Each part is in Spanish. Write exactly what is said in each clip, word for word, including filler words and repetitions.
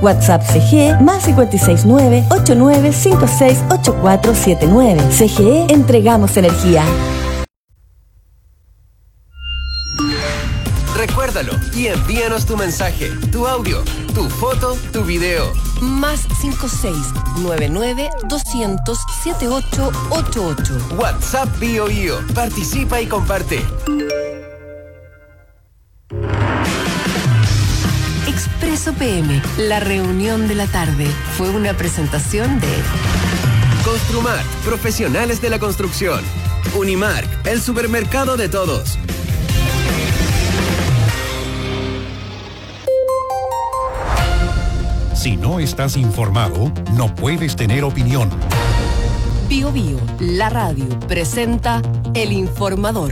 WhatsApp C G E más cinco seis nueve, ocho nueve cinco seis, ocho cuatro siete nueve. C G E, entregamos energía. Recuérdalo y envíanos tu mensaje, tu audio, tu foto, tu video. Más cinco seis nueve nueve, doscientos, setenta y ocho ochenta y ocho. WhatsApp Bio Bio. Participa y comparte. Expreso P M, la reunión de la tarde. Fue una presentación de Construmart, profesionales de la construcción. Unimark, el supermercado de todos. Si no estás informado, no puedes tener opinión. Bio Bio, la radio, presenta El Informador.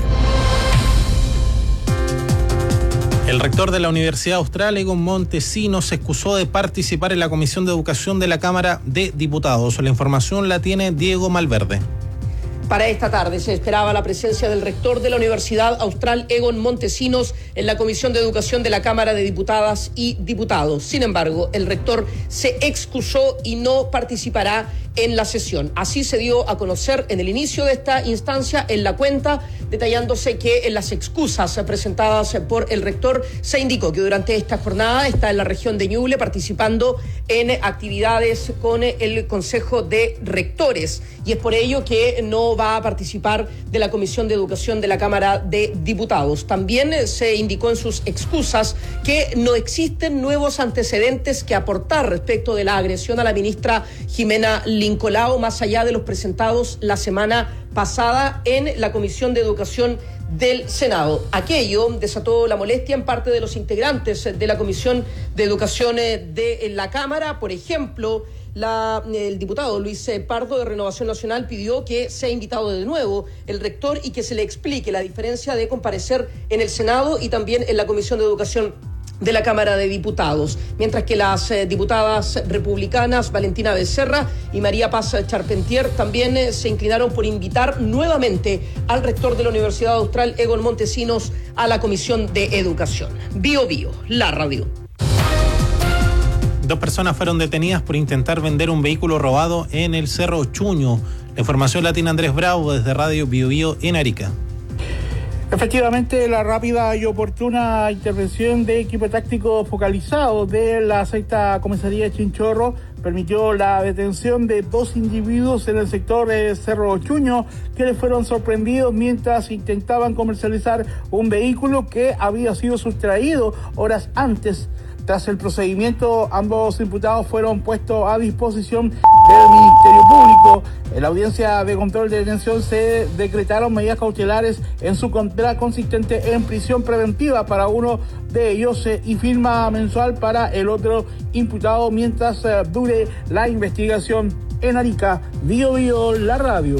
El rector de la Universidad Austral, Egon Montesinos, se excusó de participar en la Comisión de Educación de la Cámara de Diputados. La información la tiene Diego Malverde. Para esta tarde se esperaba la presencia del rector de la Universidad Austral, Egon Montesinos, en la Comisión de Educación de la Cámara de Diputadas y Diputados. Sin embargo, el rector se excusó y no participará en la sesión. Así se dio a conocer en el inicio de esta instancia en la cuenta, detallándose que en las excusas presentadas por el rector se indicó que durante esta jornada está en la región de Ñuble participando en actividades con el Consejo de Rectores, y es por ello que no va a participar de la Comisión de Educación de la Cámara de Diputados. También se indicó en sus excusas que no existen nuevos antecedentes que aportar respecto de la agresión a la ministra Jimena Lincolao, más allá de los presentados la semana pasada en la Comisión de Educación del Senado. Aquello desató la molestia en parte de los integrantes de la Comisión de Educación de la Cámara. Por ejemplo, La, el diputado Luis Pardo de Renovación Nacional pidió que sea invitado de nuevo el rector y que se le explique la diferencia de comparecer en el Senado y también en la Comisión de Educación de la Cámara de Diputados, mientras que las eh, diputadas republicanas Valentina Becerra y María Paz Charpentier también eh, se inclinaron por invitar nuevamente al rector de la Universidad Austral, Egon Montesinos, a la Comisión de Educación. Bio Bio, la radio. Dos personas fueron detenidas por intentar vender un vehículo robado en el Cerro Chuño. La información la tiene Andrés Bravo desde Radio Bio Bio en Arica. Efectivamente, la rápida y oportuna intervención de equipo táctico focalizado de la sexta comisaría de Chinchorro permitió la detención de dos individuos en el sector de Cerro Chuño, que les fueron sorprendidos mientras intentaban comercializar un vehículo que había sido sustraído horas antes. Tras el procedimiento, ambos imputados fueron puestos a disposición del Ministerio Público. En la audiencia de control de detención se decretaron medidas cautelares en su contra, consistente en prisión preventiva para uno de ellos y firma mensual para el otro imputado mientras dure la investigación. En Arica, Bio Bio, la radio.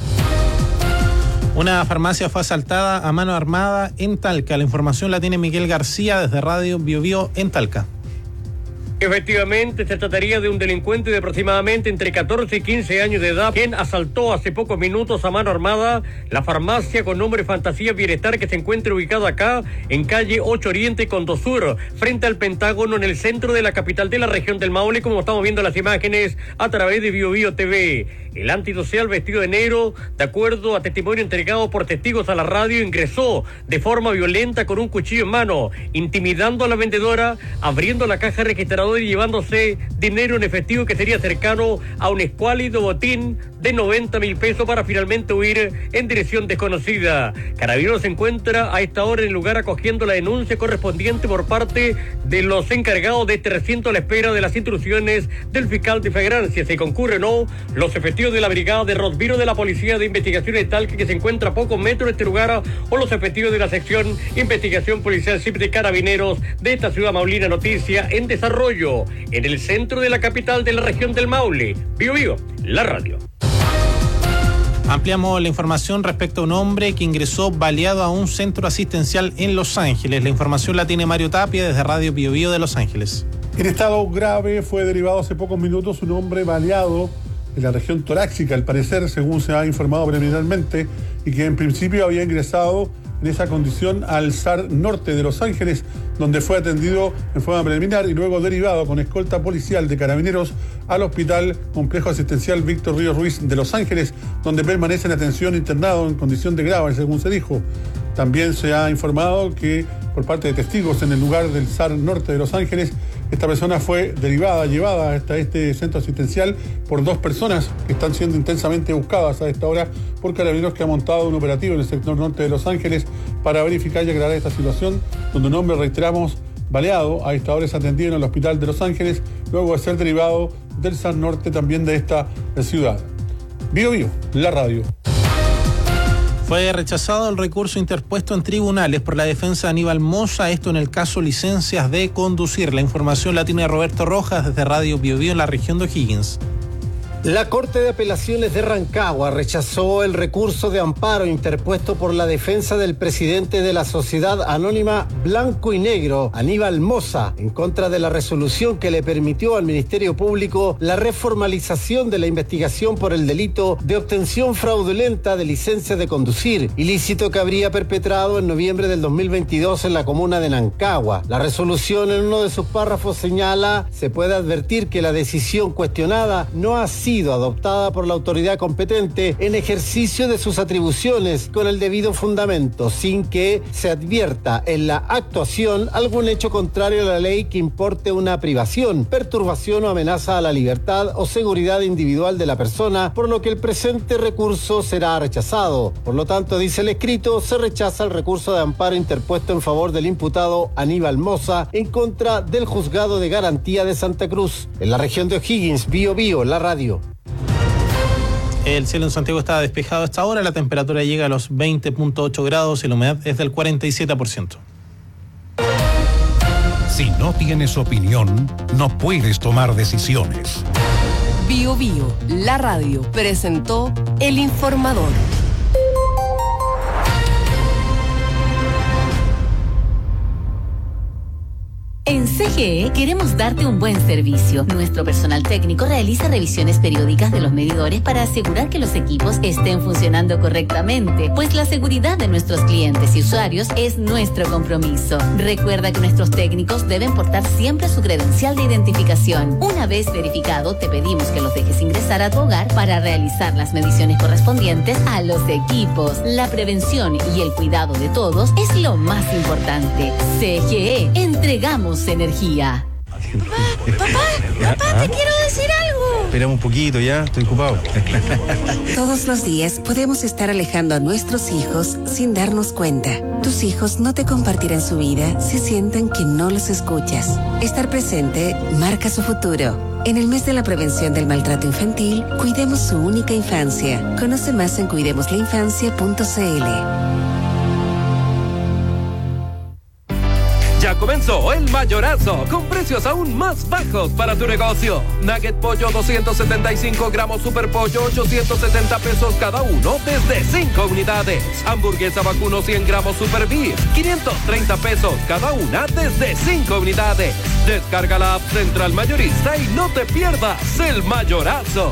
Una farmacia fue asaltada a mano armada en Talca. La información la tiene Miguel García desde Radio Bio Bio en Talca. Efectivamente, se trataría de un delincuente de aproximadamente entre catorce y quince años de edad, quien asaltó hace pocos minutos a mano armada la farmacia con nombre Fantasía Bienestar, que se encuentra ubicada acá en calle ocho Oriente con dos Sur, frente al Pentágono, en el centro de la capital de la región del Maule, como estamos viendo las imágenes a través de Bio Bio T V. El antisocial vestido de negro, de acuerdo a testimonio entregado por testigos a la radio, ingresó de forma violenta con un cuchillo en mano, intimidando a la vendedora, abriendo la caja registradora y llevándose dinero en efectivo que sería cercano a un escuálido botín de noventa mil pesos para finalmente huir en dirección desconocida. Carabineros se encuentra a esta hora en el lugar acogiendo la denuncia correspondiente por parte de los encargados de este recinto a la espera de las instrucciones del fiscal de flagrancia. Si concurre o no, los efectivos de la brigada de Rosviro de la Policía de Investigaciones de Talca, que se encuentra a pocos metros de este lugar, o los efectivos de la sección Investigación Policial S I P de Carabineros de esta ciudad maulina. Noticia en desarrollo en el centro de la capital de la región del Maule. Bio Bio, la radio. Ampliamos la información respecto a un hombre que ingresó baleado a un centro asistencial en Los Ángeles. La información la tiene Mario Tapia desde Radio Bio Bio de Los Ángeles. En estado grave fue derivado hace pocos minutos un hombre baleado en la región torácica, al parecer, según se ha informado preliminarmente, y que en principio había ingresado en esa condición al S A R Norte de Los Ángeles, donde fue atendido en forma preliminar y luego derivado con escolta policial de Carabineros al Hospital Complejo Asistencial Víctor Ríos Ruiz de Los Ángeles, donde permanece en atención internado en condición de grave, según se dijo. También se ha informado que por parte de testigos en el lugar del S A R Norte de Los Ángeles, esta persona fue derivada, llevada hasta este centro asistencial por dos personas que están siendo intensamente buscadas a esta hora por Carabineros, que ha montado un operativo en el sector norte de Los Ángeles para verificar y aclarar esta situación, donde un hombre, reiteramos, baleado, a esta hora es atendido en el hospital de Los Ángeles, luego de ser derivado del S A R Norte también de esta ciudad. Bio Bio, la radio. Fue rechazado el recurso interpuesto en tribunales por la defensa de Aníbal Mosa, esto en el caso licencias de conducir. La información la tiene Roberto Rojas desde Radio Bio Bio en la región de O'Higgins. La Corte de Apelaciones de Rancagua rechazó el recurso de amparo interpuesto por la defensa del presidente de la Sociedad Anónima Blanco y Negro, Aníbal Mosa, en contra de la resolución que le permitió al Ministerio Público la reformalización de la investigación por el delito de obtención fraudulenta de licencia de conducir, ilícito que habría perpetrado en noviembre del dos mil veintidós en la comuna de Nancagua. La resolución en uno de sus párrafos señala: se puede advertir que la decisión cuestionada no ha sido sido adoptada por la autoridad competente en ejercicio de sus atribuciones con el debido fundamento, sin que se advierta en la actuación algún hecho contrario a la ley que importe una privación, perturbación o amenaza a la libertad o seguridad individual de la persona, por lo que el presente recurso será rechazado. Por lo tanto, dice el escrito, se rechaza el recurso de amparo interpuesto en favor del imputado Aníbal Mosa en contra del Juzgado de Garantía de Santa Cruz. En la región de O'Higgins, Bio Bio, la radio. El cielo en Santiago está despejado a esta hora, la temperatura llega a los veinte punto ocho grados y la humedad es del cuarenta y siete por ciento. Si no tienes opinión, no puedes tomar decisiones. Bio Bio, la radio, presentó El Informador. En C G E queremos darte un buen servicio. Nuestro personal técnico realiza revisiones periódicas de los medidores para asegurar que los equipos estén funcionando correctamente, pues la seguridad de nuestros clientes y usuarios es nuestro compromiso. Recuerda que nuestros técnicos deben portar siempre su credencial de identificación. Una vez verificado, te pedimos que los dejes ingresar a tu hogar para realizar las mediciones correspondientes a los equipos. La prevención y el cuidado de todos es lo más importante. C G E, entregamos energía. Papá, papá, papá, te quiero decir algo. Esperamos un poquito, ya, estoy ocupado. Todos los días podemos estar alejando a nuestros hijos sin darnos cuenta. Tus hijos no te compartirán su vida si sienten que no los escuchas. Estar presente marca su futuro. En el mes de la prevención del maltrato infantil, cuidemos su única infancia. Conoce más en cuidemos la infancia punto c l. Ya comenzó el mayorazo, con precios aún más bajos para tu negocio. Nugget pollo doscientos setenta y cinco gramos, super pollo ochocientos setenta pesos cada uno desde cinco unidades. Hamburguesa vacuno cien gramos super beef, quinientos treinta pesos cada una desde cinco unidades. Descarga la app Central Mayorista y no te pierdas el mayorazo.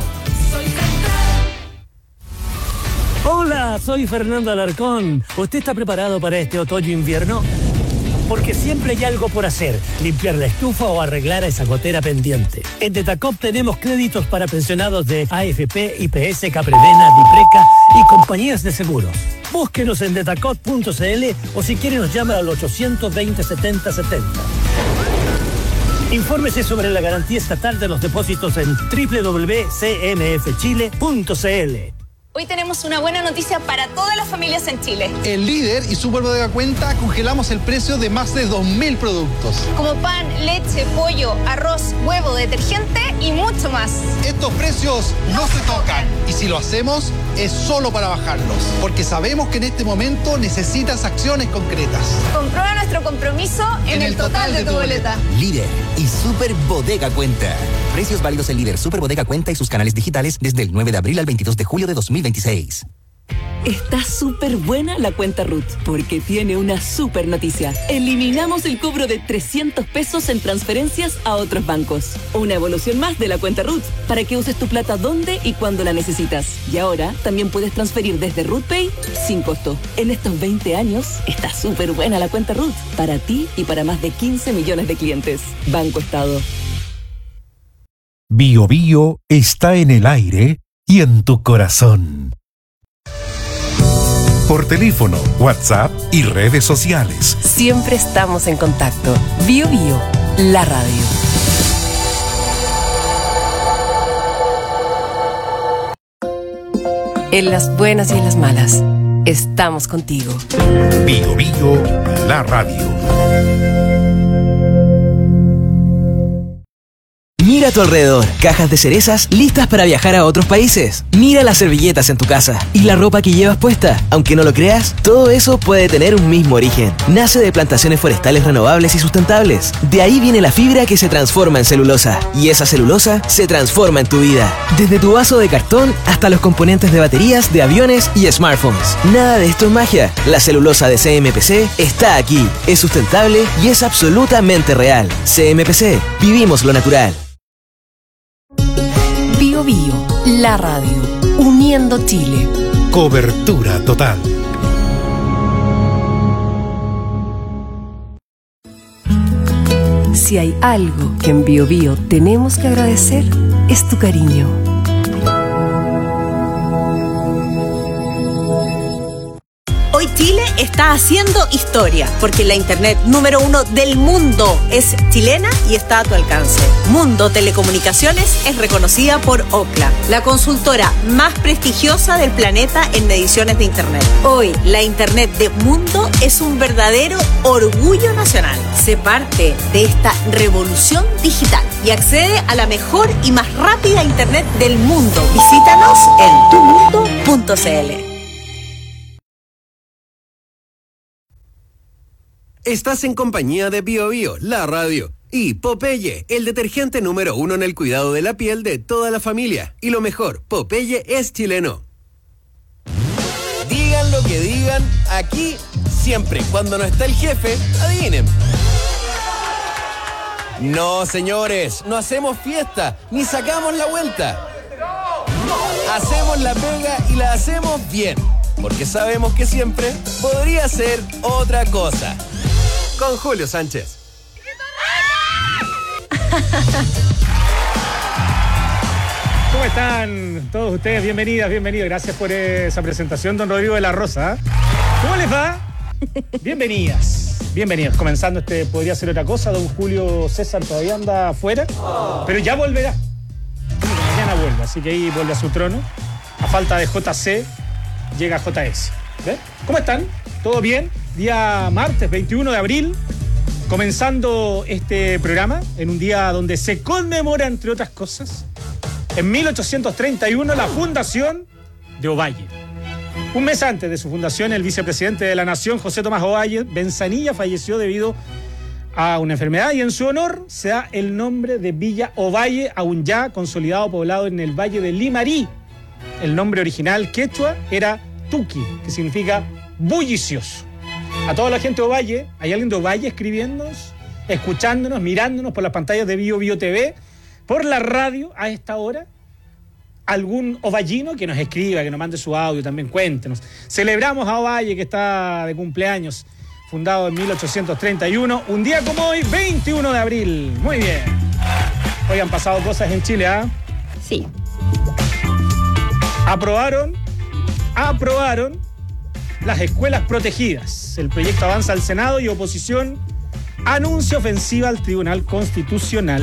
Hola, soy Fernando Alarcón. ¿Usted está preparado para este otoño-invierno? Porque siempre hay algo por hacer, limpiar la estufa o arreglar a esa gotera pendiente. En Detacop tenemos créditos para pensionados de A F P, I P S, Capredena, Dipreca y compañías de seguros. Búsquenos en detacop punto c l o si quiere nos llama al ochocientos veinte setenta setenta. Infórmese sobre la garantía estatal de los depósitos en doble u doble u doble u punto c m f chile punto c l. Hoy tenemos una buena noticia para todas las familias en Chile. En Líder y Super Bodega Cuenta congelamos el precio de más de dos mil productos. Como pan, leche, pollo, arroz, huevo, detergente y mucho más. Estos precios no, no se tocan. tocan. Y si lo hacemos, es solo para bajarlos. Porque sabemos que en este momento necesitas acciones concretas. Comprueba nuestro compromiso en, en el, el total, total de, de tu boleta. boleta. Líder y Super Bodega Cuenta. Precios válidos en Líder, Super Bodega Cuenta y sus canales digitales desde el nueve de abril al veintidós de julio de dos mil veintiséis. Está súper buena la cuenta Ruth, porque tiene una súper noticia. Eliminamos el cobro de trescientos pesos en transferencias a otros bancos. Una evolución más de la cuenta Ruth, para que uses tu plata donde y cuando la necesitas. Y ahora también puedes transferir desde RuthPay sin costo. En estos veinte años, está súper buena la cuenta Ruth, para ti y para más de quince millones de clientes. Banco Estado. Bio Bio está en el aire y en tu corazón. Por teléfono, WhatsApp y redes sociales. Siempre estamos en contacto. Bio Bio, la radio. En las buenas y en las malas, estamos contigo. Bio Bio, la radio. Mira a tu alrededor, cajas de cerezas listas para viajar a otros países. Mira las servilletas en tu casa y la ropa que llevas puesta. Aunque no lo creas, todo eso puede tener un mismo origen. Nace de plantaciones forestales renovables y sustentables. De ahí viene la fibra que se transforma en celulosa. Y esa celulosa se transforma en tu vida. Desde tu vaso de cartón hasta los componentes de baterías de aviones y smartphones. Nada de esto es magia. La celulosa de C M P C está aquí. Es sustentable y es absolutamente real. C M P C. Vivimos lo natural. Bio Bio, la radio, uniendo Chile. Cobertura total. Si hay algo que en Bio Bio tenemos que agradecer, es tu cariño. Hoy Chile está haciendo historia, porque la internet número uno del mundo es chilena y está a tu alcance. Mundo Telecomunicaciones es reconocida por Ookla, la consultora más prestigiosa del planeta en mediciones de internet. Hoy, la internet de Mundo es un verdadero orgullo nacional. Sé parte de esta revolución digital y accede a la mejor y más rápida internet del mundo. Visítanos en tu mundo punto c l. Estás en compañía de Bio Bio, la radio, y Popeye, el detergente número uno en el cuidado de la piel de toda la familia. Y lo mejor, Popeye es chileno. Digan lo que digan, aquí siempre, cuando no está el jefe, adivinen. No, señores, no hacemos fiesta, ni sacamos la vuelta. Hacemos la pega y la hacemos bien, porque sabemos que siempre podría ser otra cosa. Con Julio Sánchez. ¿Cómo están todos ustedes? Bienvenidas, bienvenidos. Gracias por esa presentación, don Rodrigo de la Rosa. ¿Cómo les va? Bienvenidas, bienvenidos. Comenzando este Podría Ser Otra Cosa, don Julio César todavía anda afuera, pero ya volverá. Mañana vuelve, así que ahí vuelve a su trono. A falta de J C, llega J S. ¿Ves? ¿Cómo están? ¿Todo bien? Día martes, veintiuno de abril, comenzando este programa en un día donde se conmemora, entre otras cosas, en mil ochocientos treinta y uno la fundación de Ovalle. Un mes antes de su fundación, el vicepresidente de la Nación, José Tomás Ovalle Benzanilla, falleció debido a una enfermedad y en su honor se da el nombre de Villa Ovalle, aún ya consolidado poblado en el Valle de Limarí. El nombre original quechua era Tuqui, que significa bullicioso. A toda la gente de Ovalle, ¿hay alguien de Ovalle escribiéndonos, escuchándonos, mirándonos por las pantallas de Bio Bio T V, por la radio a esta hora? ¿Algún ovallino que nos escriba, que nos mande su audio, también cuéntenos? Celebramos a Ovalle, que está de cumpleaños, fundado en mil ochocientos treinta y uno, un día como hoy, veintiuno de abril. Muy bien. Hoy han pasado cosas en Chile, ¿ah? ¿eh? Sí. Aprobaron, aprobaron las escuelas protegidas. El proyecto avanza al Senado y oposición anuncia ofensiva al Tribunal Constitucional.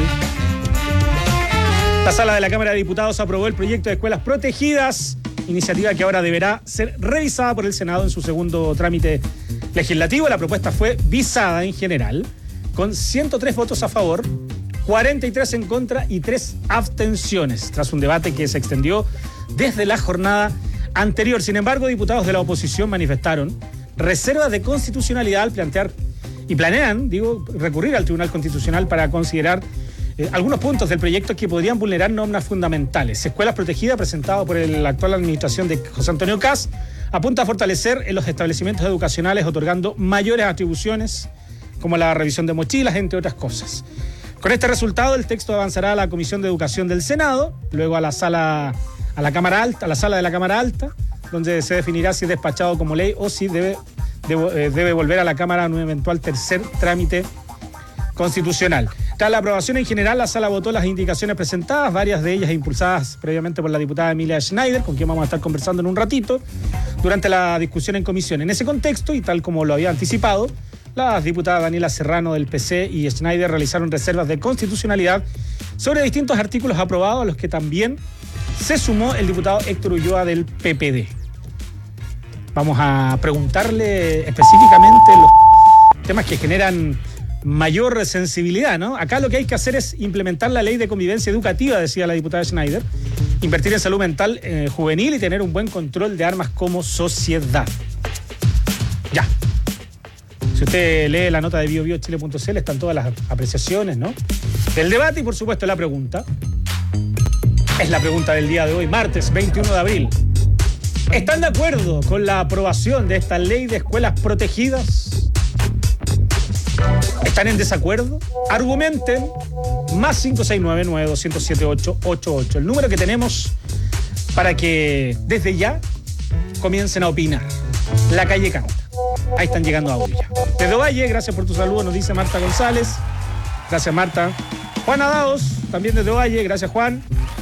La Sala de la Cámara de Diputados aprobó el proyecto de escuelas protegidas, iniciativa que ahora deberá ser revisada por el Senado en su segundo trámite legislativo. La propuesta fue visada en general, con ciento tres votos a favor, cuarenta y tres en contra y tres abstenciones, tras un debate que se extendió desde la jornada anterior. Sin embargo, diputados de la oposición manifestaron reservas de constitucionalidad al plantear y planean, digo, recurrir al Tribunal Constitucional para considerar eh, algunos puntos del proyecto que podrían vulnerar normas fundamentales. Escuelas protegidas, presentado por la actual administración de José Antonio Kast, apunta a fortalecer en los establecimientos educacionales otorgando mayores atribuciones como la revisión de mochilas, entre otras cosas. Con este resultado, el texto avanzará a la Comisión de Educación del Senado, luego a la sala, a la Cámara Alta, a la sala de la Cámara Alta, donde se definirá si es despachado como ley o si debe, debe, debe volver a la Cámara en un eventual tercer trámite constitucional. Tras la aprobación en general, la sala votó las indicaciones presentadas, varias de ellas impulsadas previamente por la diputada Emilia Schneider, con quien vamos a estar conversando en un ratito, durante la discusión en comisión. En ese contexto, y tal como lo había anticipado, las diputadas Daniela Serrano del P C y Schneider realizaron reservas de constitucionalidad sobre distintos artículos aprobados, a los que también se sumó el diputado Héctor Ulloa del P P D. Vamos a preguntarle específicamente los temas que generan mayor sensibilidad, ¿no? Acá lo que hay que hacer es implementar la ley de convivencia educativa, decía la diputada Schneider, invertir en salud mental eh, juvenil y tener un buen control de armas como sociedad. Ya. Si usted lee la nota de bio bio chile punto c l, están todas las apreciaciones, ¿no? Del debate y, por supuesto, la pregunta. Es la pregunta del día de hoy, martes veintiuno de abril. ¿Están de acuerdo con la aprobación de esta ley de escuelas protegidas? ¿Están en desacuerdo? Argumenten. Más cinco seis nueve, nueve dos cero siete, ocho ocho ocho. El número que tenemos para que desde ya comiencen a opinar. La calle canta. Ahí están llegando audios ya. Desde Valle, gracias por tu saludo, nos dice Marta González. Gracias, Marta. Juan Adaos, también desde Valle, gracias, Juan.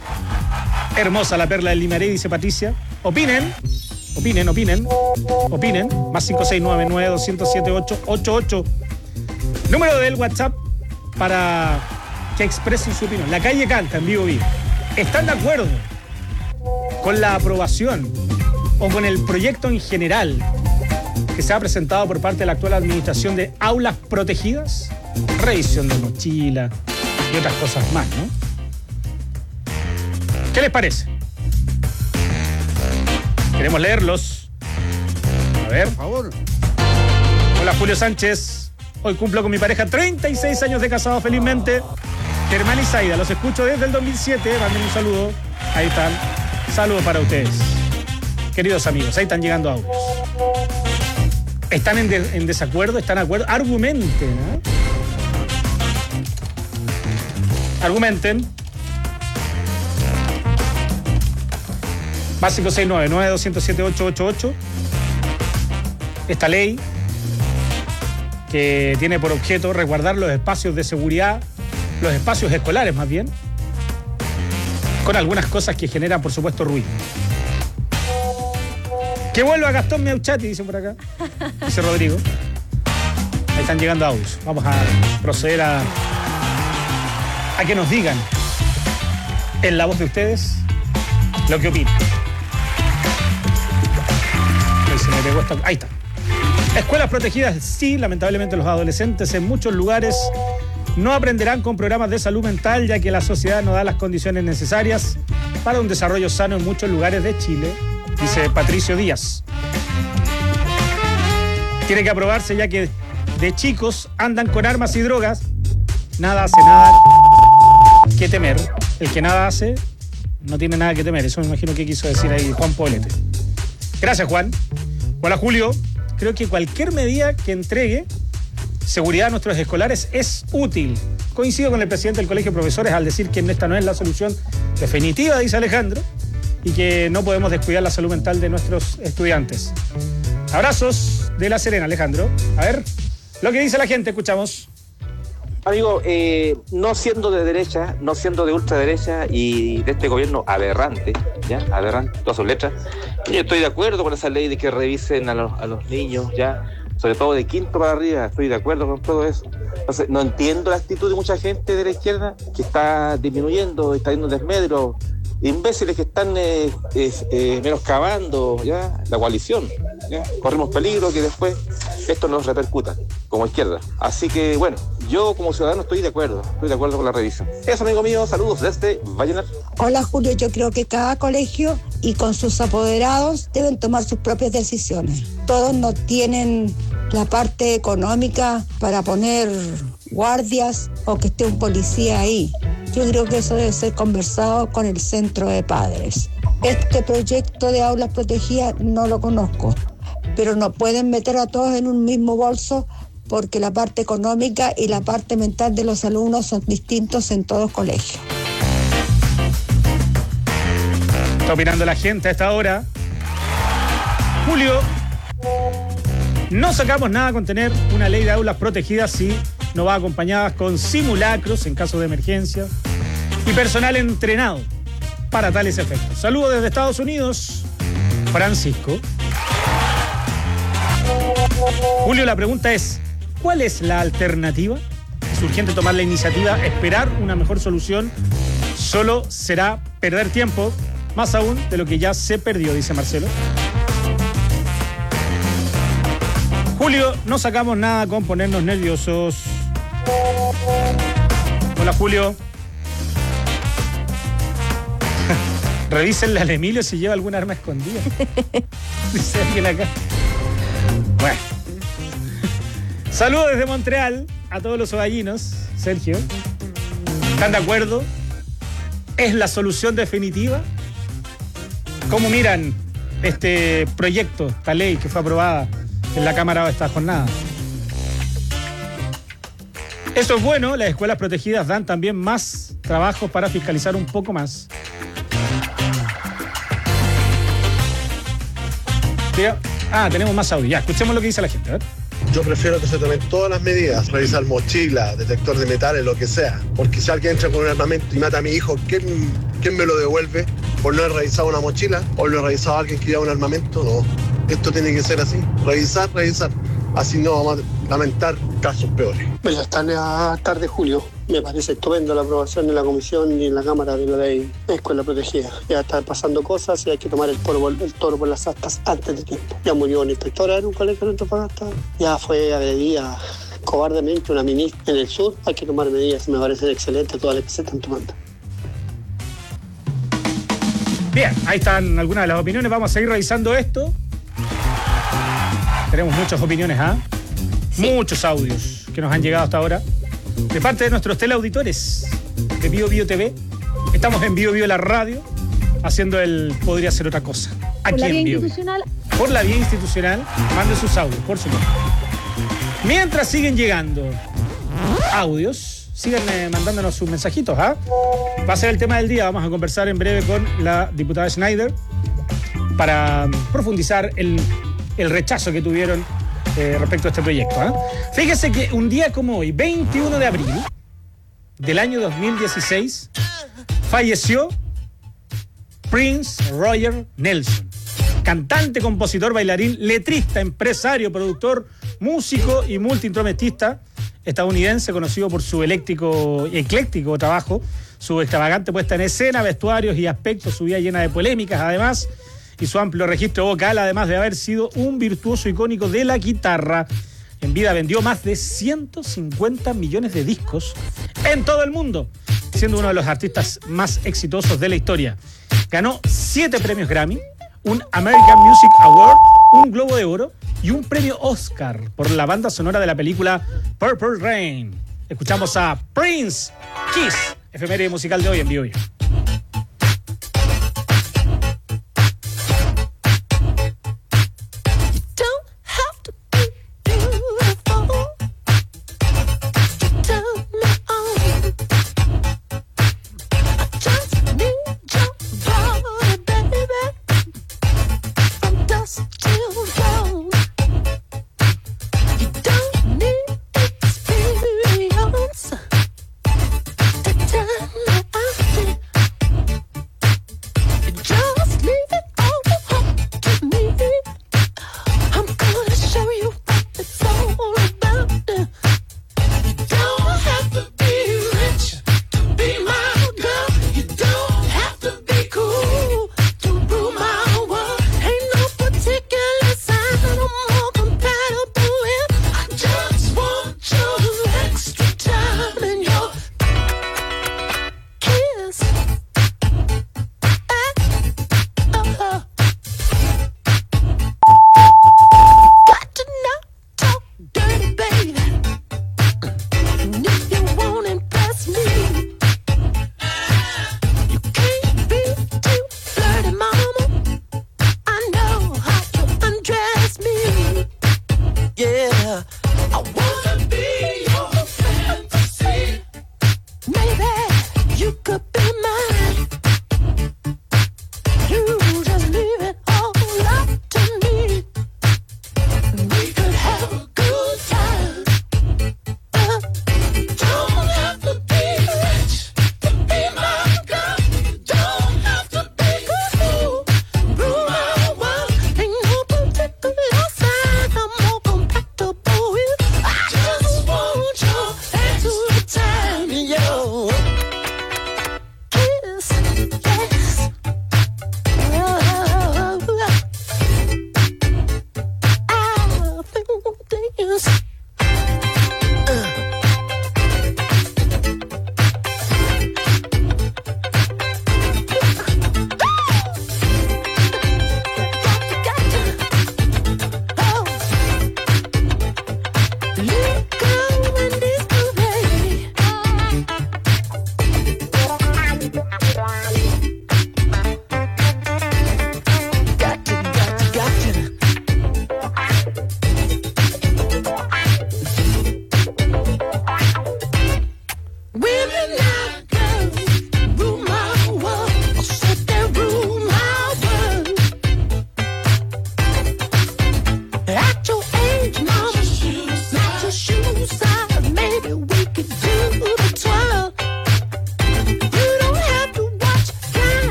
Hermosa la perla del Limaré, dice Patricia. Opinen, opinen, opinen, opinen. Más cinco seis nueve, nueve dos cero siete, ocho ocho ocho. Número del WhatsApp para que expresen su opinión. La calle canta en vivo vivo. ¿Están de acuerdo con la aprobación o con el proyecto en general que se ha presentado por parte de la actual administración de aulas protegidas? Revisión de mochila y otras cosas más, ¿no? ¿Qué les parece? Queremos leerlos. A ver. Por favor. Hola, Julio Sánchez. Hoy cumplo con mi pareja treinta y seis años de casado felizmente. Germán y Zaida, los escucho desde el dos mil siete. Manden un saludo. Ahí están. Saludos para ustedes. Queridos amigos, ahí están llegando audios. ¿Están en, de, en desacuerdo? ¿Están de acuerdo? Argumenten, ¿no? Argumenten. Más cinco seis nueve, nueve dos cero siete, ocho ocho ocho. Esta ley que tiene por objeto resguardar los espacios de seguridad, los espacios escolares más bien, con algunas cosas que generan, por supuesto, ruido. Que vuelva Gastón Meuchati, dicen por acá. Dice Rodrigo. Ahí están llegando audios. Vamos a proceder a, a que nos digan en la voz de ustedes lo que opinan. Ahí se me pegó esta... Ahí está. Escuelas protegidas, sí, lamentablemente los adolescentes en muchos lugares no aprenderán con programas de salud mental, ya que la sociedad no da las condiciones necesarias para un desarrollo sano en muchos lugares de Chile, dice Patricio Díaz. Tiene que aprobarse, ya que de chicos andan con armas y drogas. Nada hace nada que temer. El que nada hace no tiene nada que temer. Eso me imagino que quiso decir ahí Juan Poblete. Gracias, Juan. Hola, Julio. Creo que cualquier medida que entregue seguridad a nuestros escolares es útil. Coincido con el presidente del Colegio de Profesores al decir que esta no es la solución definitiva, dice Alejandro, y que no podemos descuidar la salud mental de nuestros estudiantes. Abrazos de La Serena, Alejandro. A ver, lo que dice la gente, escuchamos. Amigo, eh, no siendo de derecha, no siendo de ultraderecha y de este gobierno aberrante, ¿ya? Aberrante, todas sus letras, yo estoy de acuerdo con esa ley de que revisen a los, a los niños, ¿ya? Sobre todo de quinto para arriba, estoy de acuerdo con todo eso. Entonces, no entiendo la actitud de mucha gente de la izquierda que está disminuyendo, está yendo desmedro, imbéciles que están eh, eh, eh, menoscabando, ¿ya? La coalición, ¿ya? Corremos peligro que después esto nos repercuta como izquierda. Así que, bueno, yo como ciudadano estoy de acuerdo, estoy de acuerdo con la revisión. Eso, amigo mío, saludos desde Vallenar. Hola, Julio, yo creo que cada colegio y con sus apoderados deben tomar sus propias decisiones. Todos no tienen la parte económica para poner guardias o que esté un policía ahí. Yo creo que eso debe ser conversado con el centro de padres. Este proyecto de aulas protegidas no lo conozco, pero no pueden meter a todos en un mismo bolso porque la parte económica y la parte mental de los alumnos son distintos en todos colegios. Está opinando la gente a esta hora. Julio, no sacamos nada con tener una ley de aulas protegidas si no va acompañada con simulacros en caso de emergencia y personal entrenado para tales efectos. Saludos desde Estados Unidos, Francisco. Julio, la pregunta es, ¿cuál es la alternativa? Es urgente tomar la iniciativa, esperar una mejor solución. Solo será perder tiempo, más aún de lo que ya se perdió, dice Marcelo. Julio, no sacamos nada con ponernos nerviosos. Hola, Julio. Revísenle al Emilio si lleva algún arma escondida. Dice alguien acá. Bueno. Saludos desde Montreal a todos los ovallinos. Sergio, ¿están de acuerdo? ¿Es la solución definitiva? ¿Cómo miran este proyecto, esta ley que fue aprobada en la Cámara esta jornada? Eso es bueno, las escuelas protegidas dan también más trabajo para fiscalizar un poco más. Ah, tenemos más audio. Ya, escuchemos lo que dice la gente. A ver. Yo prefiero que se tomen todas las medidas, revisar mochila, detector de metales, lo que sea. Porque si alguien entra con un armamento y mata a mi hijo, ¿quién, quién me lo devuelve? ¿Por no haber revisado una mochila? ¿O lo he revisado a alguien que lleva un armamento? No. Esto tiene que ser así. Revisar, revisar. Así no vamos a lamentar casos peores. Buenas tardes, Julio. Me parece estupendo la aprobación en la comisión y en la Cámara de la ley de escuela protegida. Ya están pasando cosas y hay que tomar el toro, el toro por las astas antes de tiempo. Ya murió una inspectora en un colegio de Antofagasta. Ya fue agredida cobardemente una ministra en el sur. Hay que tomar medidas y me parecen excelentes todas las que se están tomando. Bien, ahí están algunas de las opiniones. Vamos a seguir revisando esto. Tenemos muchas opiniones, ¿ah? ¿eh? Sí. Muchos audios que nos han llegado hasta ahora. De parte de nuestros teleauditores de Bio Bio T V. Estamos en Bio Bio la radio, haciendo el Podría Ser Otra Cosa. Aquí en Bio Bio. Por la vía institucional, mande sus audios, por supuesto. Mientras siguen llegando audios, sigan eh, mandándonos sus mensajitos, ¿ah? ¿eh? Va a ser el tema del día. Vamos a conversar en breve con la diputada Schneider para profundizar el, el rechazo que tuvieron Eh, respecto a este proyecto. ¿eh? Fíjese que un día como hoy, veintiuno de abril del año dos mil dieciséis, falleció Prince Roger Nelson, cantante, compositor, bailarín, letrista, empresario, productor, músico y multiinstrumentista estadounidense, conocido por su eléctrico, ecléctico trabajo, su extravagante puesta en escena, vestuarios y aspectos, su vida llena de polémicas, además, y su amplio registro vocal, además de haber sido un virtuoso icónico de la guitarra. En vida vendió más de ciento cincuenta millones de discos en todo el mundo, siendo uno de los artistas más exitosos de la historia. Ganó siete premios Grammy, un American Music Award, un Globo de Oro y un premio Oscar por la banda sonora de la película Purple Rain. Escuchamos a Prince, Kiss, efeméride musical de hoy en Bio Bio.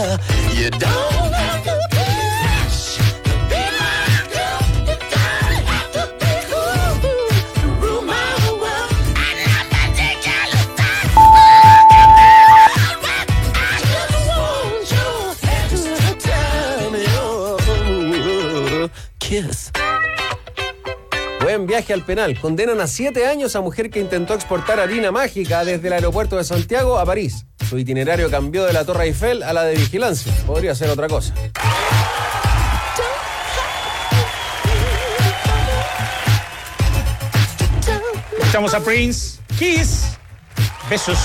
girl. You don't have to be rich to be my girl. You don't have to be cool to rule my world. I'm not particular type. Look at me, I just want you to tell me, oh, kiss. Buen viaje al penal. Condenan a siete años a mujer que intentó exportar harina mágica desde el aeropuerto de Santiago a París. Su itinerario cambió de la Torre Eiffel a la de vigilancia. Podría ser otra cosa. Escuchamos a Prince. Kiss. Besos.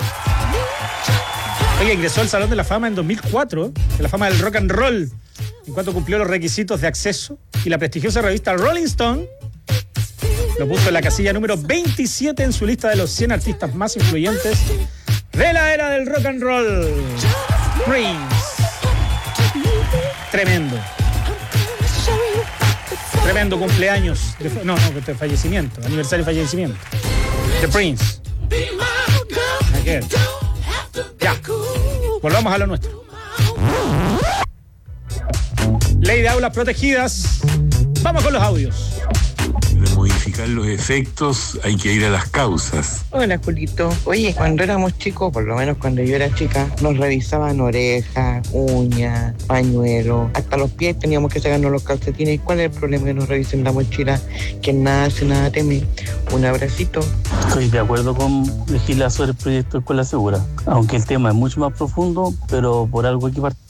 Oye, ingresó al Salón de la Fama en dos mil cuatro, de la fama del rock and roll, en cuanto cumplió los requisitos de acceso, y la prestigiosa revista Rolling Stone lo puso en la casilla número veintisiete en su lista de los cien artistas más influyentes de la era del rock and roll. Prince. Tremendo. Tremendo cumpleaños. De, no, no, de fallecimiento. Aniversario de fallecimiento. De Prince. Again. Ya. Volvamos a lo nuestro. Ley de aulas protegidas. Vamos con los audios. De modificar los efectos hay que ir a las causas. Hola, Julito. Oye, cuando éramos chicos, por lo menos cuando yo era chica, nos revisaban orejas, uñas, pañuelos, hasta los pies teníamos que sacarnos los calcetines. ¿Cuál es el problema que nos revisen la mochila? Que nada hace, nada teme. Un abracito. Estoy de acuerdo con legislar sobre el proyecto de Escuela Segura, aunque el tema es mucho más profundo, pero por algo hay que partir.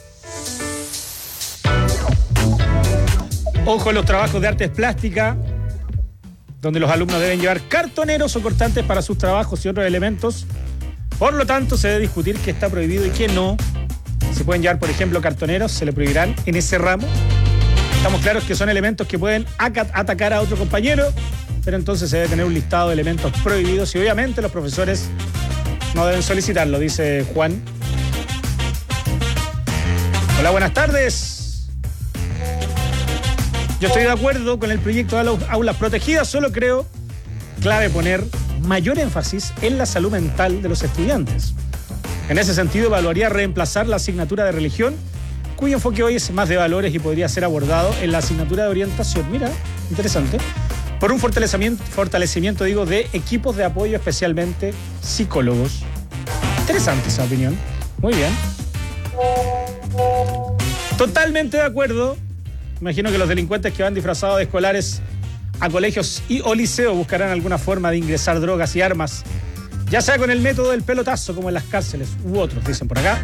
Ojo, los trabajos de artes plásticas, donde los alumnos deben llevar cartoneros o cortantes para sus trabajos y otros elementos. Por lo tanto, se debe discutir qué está prohibido y qué no. Se pueden llevar, por ejemplo, cartoneros, se le prohibirán en ese ramo. Estamos claros que son elementos que pueden atacar a otro compañero, pero entonces se debe tener un listado de elementos prohibidos y obviamente los profesores no deben solicitarlo, dice Juan. Hola, buenas tardes. Yo estoy de acuerdo con el proyecto de aulas protegidas, solo creo clave poner mayor énfasis en la salud mental de los estudiantes. En ese sentido, evaluaría reemplazar la asignatura de religión, cuyo enfoque hoy es más de valores y podría ser abordado en la asignatura de orientación. Mira, interesante. Por un fortalecimiento, fortalecimiento digo, de equipos de apoyo, especialmente psicólogos. Interesante esa opinión. Muy bien. Totalmente de acuerdo. Imagino que los delincuentes que van disfrazados de escolares a colegios y o liceos buscarán alguna forma de ingresar drogas y armas, ya sea con el método del pelotazo, como en las cárceles, u otros, dicen por acá.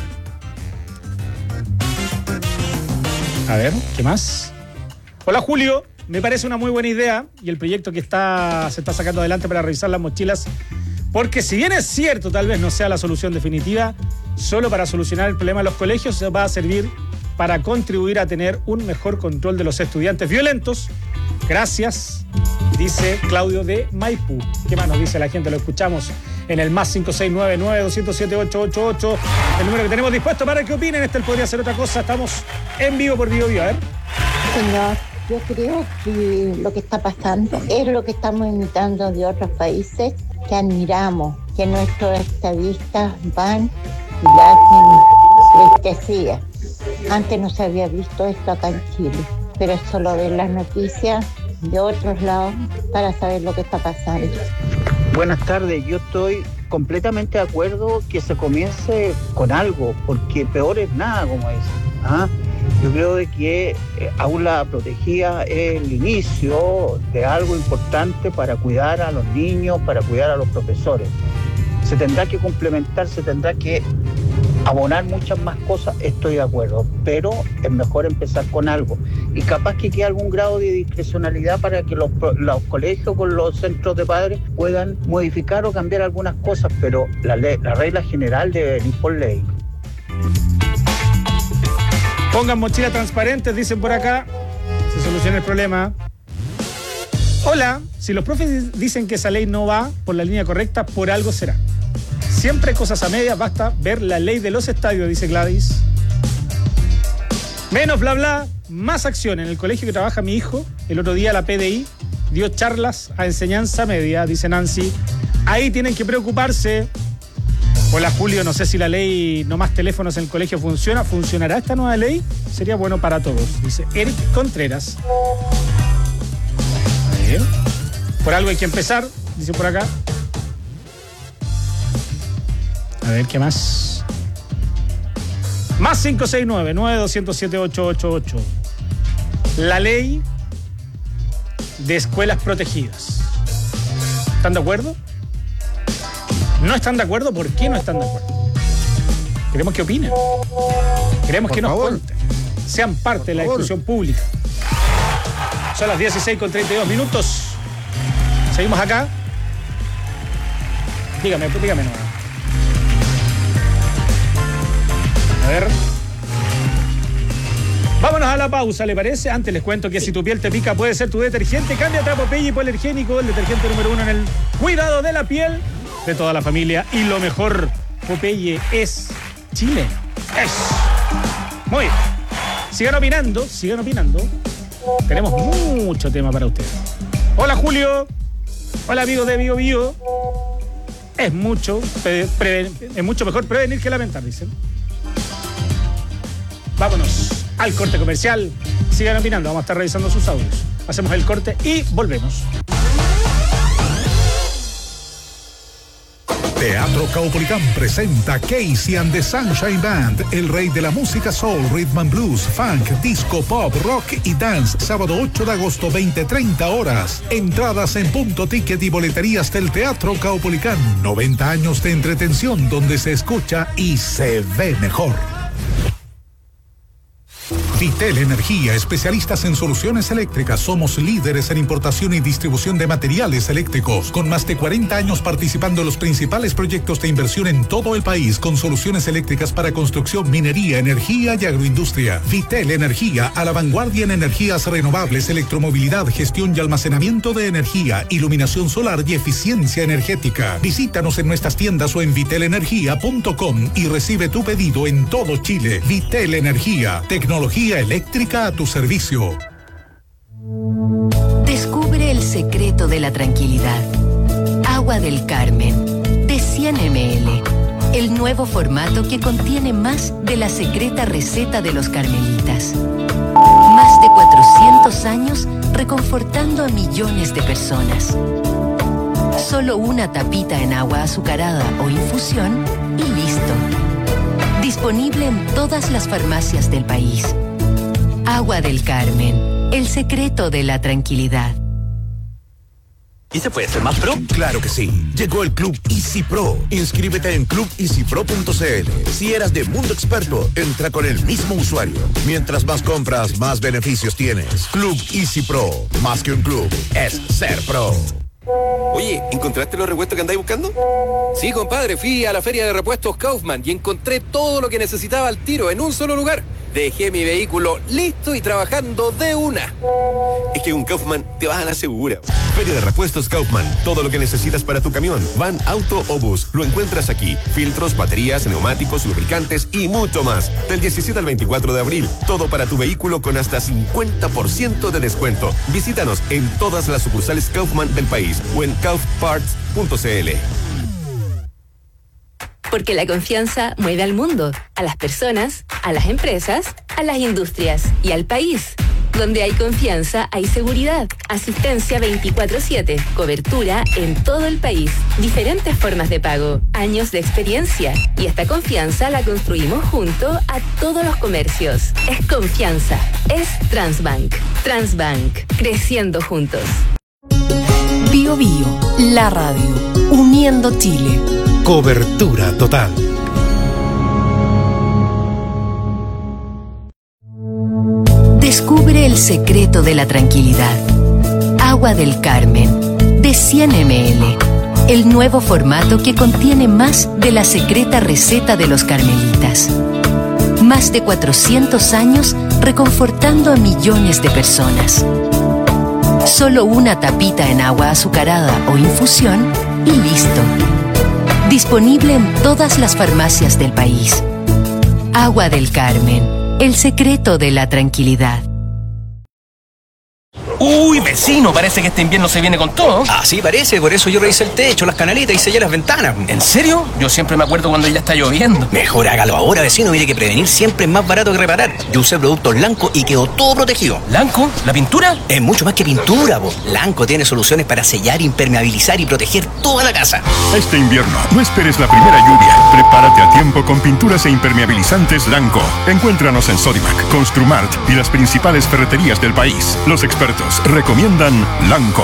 A ver, ¿qué más? Hola, Julio. Me parece una muy buena idea y el proyecto que está, se está sacando adelante para revisar las mochilas, porque si bien es cierto, tal vez no sea la solución definitiva, solo para solucionar el problema de los colegios va a servir para contribuir a tener un mejor control de los estudiantes violentos. Gracias, dice Claudio de Maipú. ¿Qué más nos dice la gente? Lo escuchamos en el más cinco seis nueve nueve, dos cero siete, ocho ocho ocho, el número que tenemos dispuesto para que opinen. Este podría ser otra cosa. Estamos en vivo por Bio Bio. A ver. Señor, yo creo que lo que está pasando es lo que estamos imitando de otros países que admiramos, que nuestros estadistas van y la hacen festejía. Antes no se había visto esto acá en Chile, pero es solo ver las noticias de otros lados para saber lo que está pasando. Buenas tardes, yo estoy completamente de acuerdo que se comience con algo, porque peor es nada, como dicen. ¿Ah? Yo creo de que eh, aula protegida es el inicio de algo importante para cuidar a los niños, para cuidar a los profesores. Se tendrá que complementar, se tendrá que abonar muchas más cosas, estoy de acuerdo, pero es mejor empezar con algo. Y capaz que quede algún grado de discrecionalidad para que los, los colegios con los centros de padres puedan modificar o cambiar algunas cosas, pero la, ley, la regla general debe venir por ley. Pongan mochila transparentes, dicen por acá, se soluciona el problema. Hola, si los profes dicen que esa ley no va por la línea correcta, por algo será. Siempre cosas a medias, basta ver la ley de los estadios, dice Gladys. Menos bla bla, más acción. En el colegio que trabaja mi hijo, el otro día la P D I dio charlas a enseñanza media, dice Nancy. Ahí tienen que preocuparse. Hola Julio, no sé si la ley no más teléfonos en el colegio funciona. ¿Funcionará esta nueva ley? Sería bueno para todos, dice Eric Contreras. A ver. Por algo hay que empezar, dice por acá. A ver, ¿qué más? Más cinco seis nueve, nueve dos cero siete, ocho ocho ocho. La ley de escuelas protegidas. ¿Están de acuerdo? ¿No están de acuerdo? ¿Por qué no están de acuerdo? Queremos que opinen. Queremos Por que nos favor. cuenten. Sean parte Por de la favor. discusión pública. Son las dieciséis con treinta y dos minutos. Seguimos acá. Dígame, dígame nomás. A ver. Vámonos a la pausa, ¿le parece? Antes les cuento que si tu piel te pica puede ser tu detergente. Cámbiate a Popeye Hipoalergénico, el detergente número uno en el cuidado de la piel de toda la familia. Y lo mejor, Popeye es Chile. Es. Muy bien. Sigan opinando, sigan opinando. Tenemos mucho tema para ustedes. Hola Julio. Hola amigos de Bio Bio. Es mucho, pre- pre- es mucho mejor prevenir que lamentar, dicen. Vámonos al corte comercial. Sigan opinando, vamos a estar revisando sus audios. Hacemos el corte y volvemos. Teatro Caupolicán presenta Casey and the Sunshine Band, el rey de la música soul, rhythm and blues, funk, disco, pop, rock y dance. Sábado ocho de agosto, veinte treinta horas. Entradas en Punto Ticket y boleterías del Teatro Caupolicán. noventa años de entretención donde se escucha y se ve mejor. Vitel Energía, especialistas en soluciones eléctricas. Somos líderes en importación y distribución de materiales eléctricos, con más de cuarenta años participando en los principales proyectos de inversión en todo el país, con soluciones eléctricas para construcción, minería, energía y agroindustria. Vitel Energía, a la vanguardia en energías renovables, electromovilidad, gestión y almacenamiento de energía, iluminación solar y eficiencia energética. Visítanos en nuestras tiendas o en vitel energía punto com y recibe tu pedido en todo Chile. Vitel Energía, tecnología eléctrica a tu servicio. Descubre el secreto de la tranquilidad. Agua del Carmen, de cien mililitros. El nuevo formato que contiene más de la secreta receta de los carmelitas. Más de cuatrocientos años reconfortando a millones de personas. Solo una tapita en agua azucarada o infusión y listo. Disponible en todas las farmacias del país. Agua del Carmen, el secreto de la tranquilidad. ¿Y se puede ser más pro? Claro que sí. Llegó el Club Easy Pro. Inscríbete en club easy pro punto c l. Si eras de Mundo Experto, entra con el mismo usuario. Mientras más compras, más beneficios tienes. Club Easy Pro. Más que un club, es ser pro. Oye, ¿encontraste los repuestos que andáis buscando? Sí, compadre, fui a la feria de repuestos Kaufman y encontré todo lo que necesitaba al tiro en un solo lugar. Dejé mi vehículo listo y trabajando de una. Es que con Kaufman te vas a la segura. Feria de repuestos Kaufman. Todo lo que necesitas para tu camión, van, auto o bus, lo encuentras aquí. Filtros, baterías, neumáticos, lubricantes y mucho más. Del diecisiete al veinticuatro de abril. Todo para tu vehículo con hasta cincuenta por ciento de descuento. Visítanos en todas las sucursales Kaufman del país o en kauf parts punto c l. Porque la confianza mueve al mundo, a las personas, a las empresas, a las industrias y al país. Donde hay confianza, hay seguridad. Asistencia veinticuatro siete. Cobertura en todo el país. Diferentes formas de pago. Años de experiencia. Y esta confianza la construimos junto a todos los comercios. Es confianza. Es Transbank. Transbank. Creciendo juntos. Bio Bio, la radio. Uniendo Chile. Cobertura total. Descubre el secreto de la tranquilidad. Agua del Carmen, de cien mililitros. El nuevo formato que contiene más de la secreta receta de los carmelitas. Más de cuatrocientos años reconfortando a millones de personas. Solo una tapita en agua azucarada o infusión y listo. Disponible en todas las farmacias del país. Agua del Carmen, el secreto de la tranquilidad. Uy, vecino, parece que este invierno se viene con todo. Ah, sí, parece. Por eso yo revisé el techo, las canaletas y sellé las ventanas. ¿En serio? Yo siempre me acuerdo cuando ya está lloviendo. Mejor hágalo ahora, vecino. Mire que prevenir siempre es más barato que reparar. Yo usé productos Lanco y quedó todo protegido. ¿Lanco? ¿La pintura? Es mucho más que pintura, po. Lanco tiene soluciones para sellar, impermeabilizar y proteger toda la casa. Este invierno, no esperes la primera lluvia. Prepárate a tiempo con pinturas e impermeabilizantes Lanco. Encuéntranos en Sodimac, Construmart y las principales ferreterías del país. Los expertos recomiendan Lanco.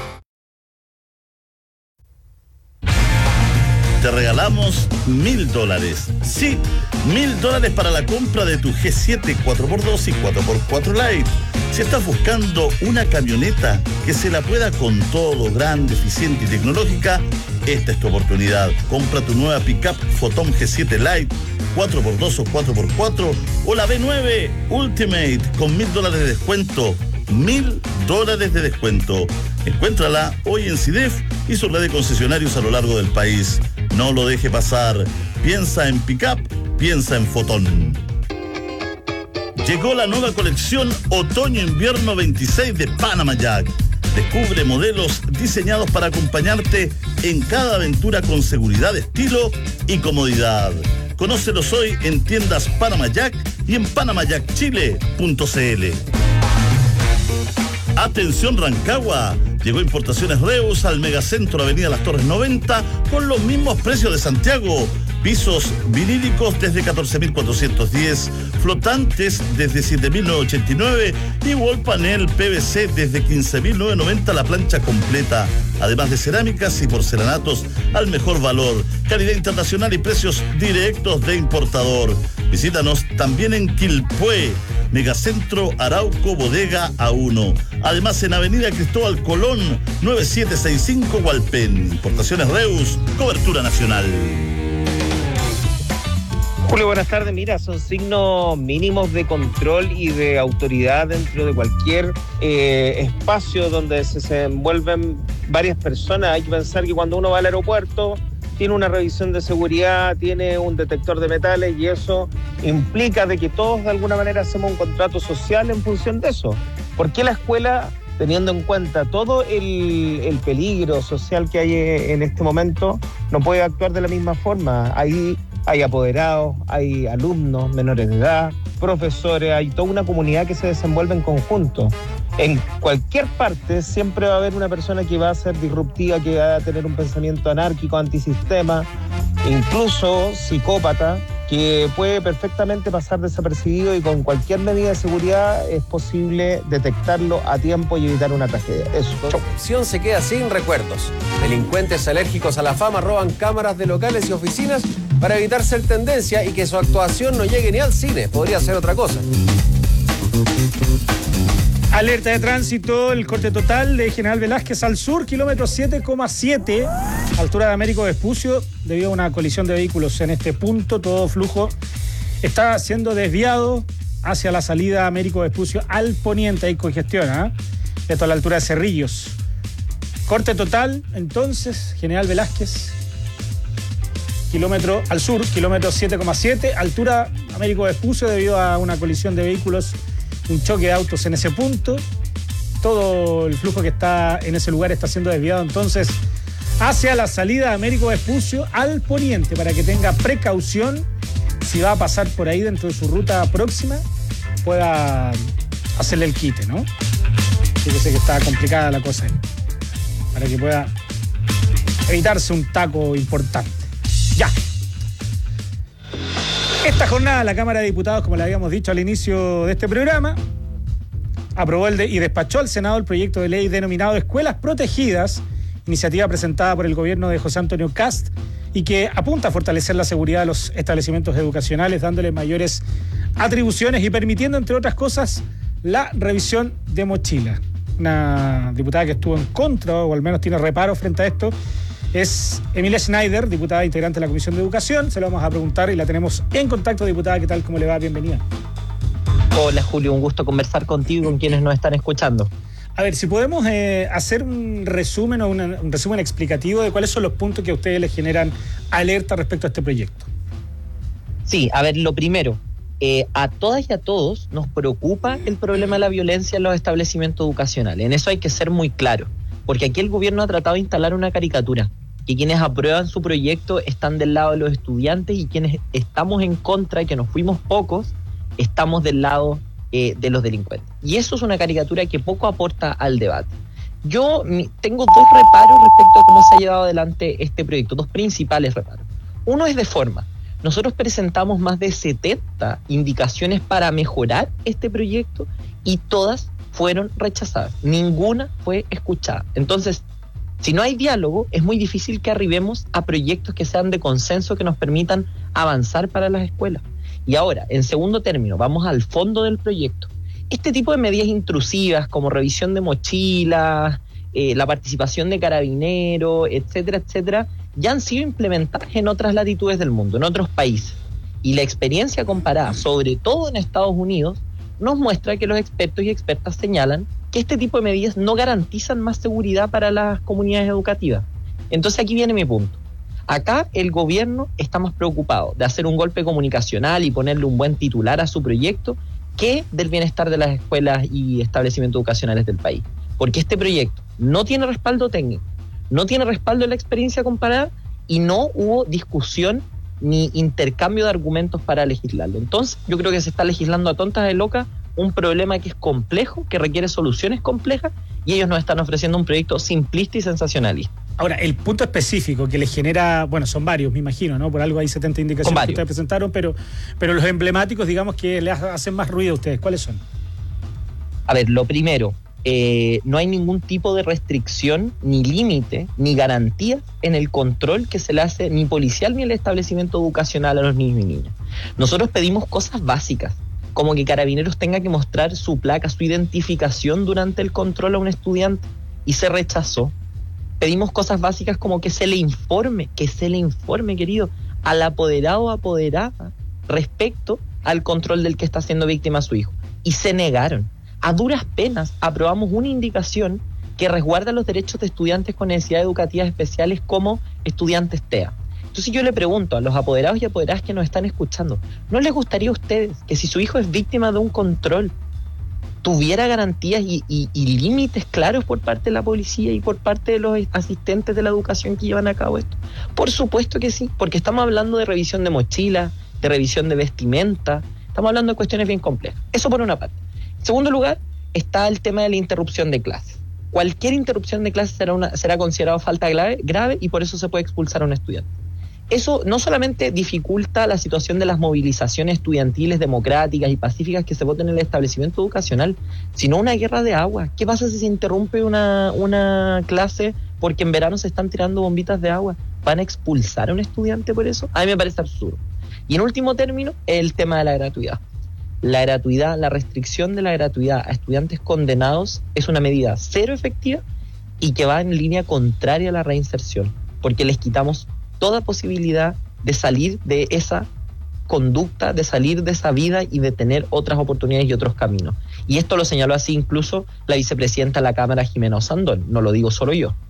Te regalamos mil dólares. Sí, mil dólares para la compra de tu G siete cuatro por dos y cuatro por cuatro Lite. Si estás buscando una camioneta que se la pueda con todo, grande, eficiente y tecnológica, esta es tu oportunidad. Compra tu nueva pickup Photon G siete Lite, cuatro por dos o cuatro por cuatro, o la B nueve Ultimate con mil dólares de descuento. Mil dólares de descuento. Encuéntrala hoy en CIDEF y su red de concesionarios a lo largo del país. No lo deje pasar. Piensa en pickup, piensa en Photon. Llegó la nueva colección Otoño-Invierno veintiséis de Panama Jack. Descubre modelos diseñados para acompañarte en cada aventura con seguridad, estilo y comodidad. Conócelos hoy en tiendas Panama Jack y en panama jack chile punto c l. Atención Rancagua, llegó Importaciones Reus al Megacentro Avenida Las Torres noventa con los mismos precios de Santiago. Pisos vinílicos desde catorce mil cuatrocientos diez, flotantes desde siete mil novecientos ochenta y nueve y wall panel P V C desde quince mil novecientos noventa la plancha completa. Además de cerámicas y porcelanatos al mejor valor, calidad internacional y precios directos de importador. Visítanos también en Quilpué, Megacentro Arauco Bodega A uno. Además en Avenida Cristóbal Colón, nueve siete seis cinco Hualpén. Importaciones Reus, cobertura nacional. Julio, buenas tardes. Mira, son signos mínimos de control y de autoridad dentro de cualquier eh, espacio donde se, se envuelven varias personas. Hay que pensar que cuando uno va al aeropuerto tiene una revisión de seguridad, tiene un detector de metales y eso implica de que todos de alguna manera hacemos un contrato social en función de eso. ¿Por qué la escuela, teniendo en cuenta todo el, el peligro social que hay en este momento, no puede actuar de la misma forma? Hay Hay apoderados, hay alumnos menores de edad, profesores, hay toda una comunidad que se desenvuelve en conjunto. En cualquier parte siempre va a haber una persona que va a ser disruptiva, que va a tener un pensamiento anárquico, antisistema, incluso psicópata, que puede perfectamente pasar desapercibido y con cualquier medida de seguridad es posible detectarlo a tiempo y evitar una tragedia. Eso. Opción se queda sin recuerdos. Delincuentes alérgicos a la fama roban cámaras de locales y oficinas para evitar ser tendencia y que su actuación no llegue ni al cine. Podría ser otra cosa. Alerta de tránsito, el corte total de General Velázquez al sur, kilómetro siete coma siete, altura de Américo Vespucio, debido a una colisión de vehículos en este punto. Todo flujo está siendo desviado hacia la salida Américo Vespucio al poniente. Hay congestión, ¿eh? Esto a la altura de Cerrillos. Corte total, entonces, General Velázquez, kilómetro al sur, kilómetro siete coma siete, altura Américo Vespucio, debido a una colisión de vehículos, un choque de autos en ese punto. Todo el flujo que está en ese lugar está siendo desviado entonces hacia la salida de Américo Vespucio al poniente, para que tenga precaución si va a pasar por ahí dentro de su ruta próxima, pueda hacerle el quite, ¿no? Fíjese que está complicada la cosa ahí, para que pueda evitarse un taco importante. Ya. Esta jornada la Cámara de Diputados, como le habíamos dicho al inicio de este programa, aprobó el de, y despachó al Senado el proyecto de ley denominado Escuelas Protegidas, iniciativa presentada por el gobierno de José Antonio Kast y que apunta a fortalecer la seguridad de los establecimientos educacionales, dándole mayores atribuciones y permitiendo, entre otras cosas, la revisión de mochila. Una diputada que estuvo en contra, o al menos tiene reparo frente a esto, es Emilia Schneider, diputada integrante de la Comisión de Educación. Se lo vamos a preguntar y la tenemos en contacto. Diputada, ¿qué tal? ¿Cómo le va? Bienvenida. Hola Julio, un gusto conversar contigo y con quienes nos están escuchando. A ver, si podemos eh, hacer un resumen o una, un resumen explicativo de cuáles son los puntos que a ustedes les generan alerta respecto a este proyecto. Sí, a ver, lo primero, eh, a todas y a todos nos preocupa el problema de la violencia en los establecimientos educacionales. En eso hay que ser muy claro, porque aquí el gobierno ha tratado de instalar una caricatura, que quienes aprueban su proyecto están del lado de los estudiantes y quienes estamos en contra, que nos fuimos pocos, estamos del lado eh, de los delincuentes. Y eso es una caricatura que poco aporta al debate. Yo mi, tengo dos reparos respecto a cómo se ha llevado adelante este proyecto, dos principales reparos. Uno es de forma. Nosotros presentamos más de setenta indicaciones para mejorar este proyecto y todas fueron rechazadas. Ninguna fue escuchada. Entonces, si no hay diálogo, es muy difícil que arribemos a proyectos que sean de consenso, que nos permitan avanzar para las escuelas. Y ahora, en segundo término, vamos al fondo del proyecto. Este tipo de medidas intrusivas, como revisión de mochilas, eh, la participación de carabineros, etcétera, etcétera, ya han sido implementadas en otras latitudes del mundo, en otros países. Y la experiencia comparada, sobre todo en Estados Unidos, nos muestra que los expertos y expertas señalan que este tipo de medidas no garantizan más seguridad para las comunidades educativas. Entonces aquí viene mi punto. Acá el gobierno está más preocupado de hacer un golpe comunicacional y ponerle un buen titular a su proyecto que del bienestar de las escuelas y establecimientos educacionales del país. Porque este proyecto no tiene respaldo técnico, no tiene respaldo en la experiencia comparada y no hubo discusión ni intercambio de argumentos para legislarlo. Entonces yo creo que se está legislando a tontas de loca un problema que es complejo, que requiere soluciones complejas, y ellos nos están ofreciendo un proyecto simplista y sensacionalista. Ahora, el punto específico que les genera, bueno, son varios, me imagino, ¿no? Por algo hay setenta indicaciones que ustedes presentaron, pero, pero los emblemáticos, digamos, que les hacen más ruido a ustedes, ¿cuáles son? A ver, lo primero, eh, no hay ningún tipo de restricción, ni límite, ni garantía en el control que se le hace ni policial ni el establecimiento educacional a los niños y niñas. Nosotros pedimos cosas básicas, como que Carabineros tenga que mostrar su placa, su identificación durante el control a un estudiante, y se rechazó. Pedimos cosas básicas como que se le informe, que se le informe, querido, al apoderado o apoderada respecto al control del que está siendo víctima su hijo. Y se negaron. A duras penas aprobamos una indicación que resguarda los derechos de estudiantes con necesidades educativas especiales como estudiantes T E A. Entonces yo le pregunto a los apoderados y apoderadas que nos están escuchando, ¿no les gustaría a ustedes que si su hijo es víctima de un control tuviera garantías y, y, y límites claros por parte de la policía y por parte de los asistentes de la educación que llevan a cabo esto? Por supuesto que sí, porque estamos hablando de revisión de mochilas, de revisión de vestimenta, estamos hablando de cuestiones bien complejas. Eso por una parte. En segundo lugar, está el tema de la interrupción de clases. Cualquier interrupción de clases será, una, será considerado falta grave, grave y por eso se puede expulsar a un estudiante. Eso no solamente dificulta la situación de las movilizaciones estudiantiles democráticas y pacíficas que se voten en el establecimiento educacional, sino una guerra de agua. ¿Qué pasa si se interrumpe una, una clase porque en verano se están tirando bombitas de agua? ¿Van a expulsar a un estudiante por eso? A mí me parece absurdo. Y en último término, el tema de la gratuidad. La gratuidad, la restricción de la gratuidad a estudiantes condenados es una medida cero efectiva y que va en línea contraria a la reinserción, porque les quitamos toda posibilidad de salir de esa conducta, de salir de esa vida y de tener otras oportunidades y otros caminos. Y esto lo señaló así incluso la vicepresidenta de la Cámara, Jimena Osandón, no lo digo solo yo.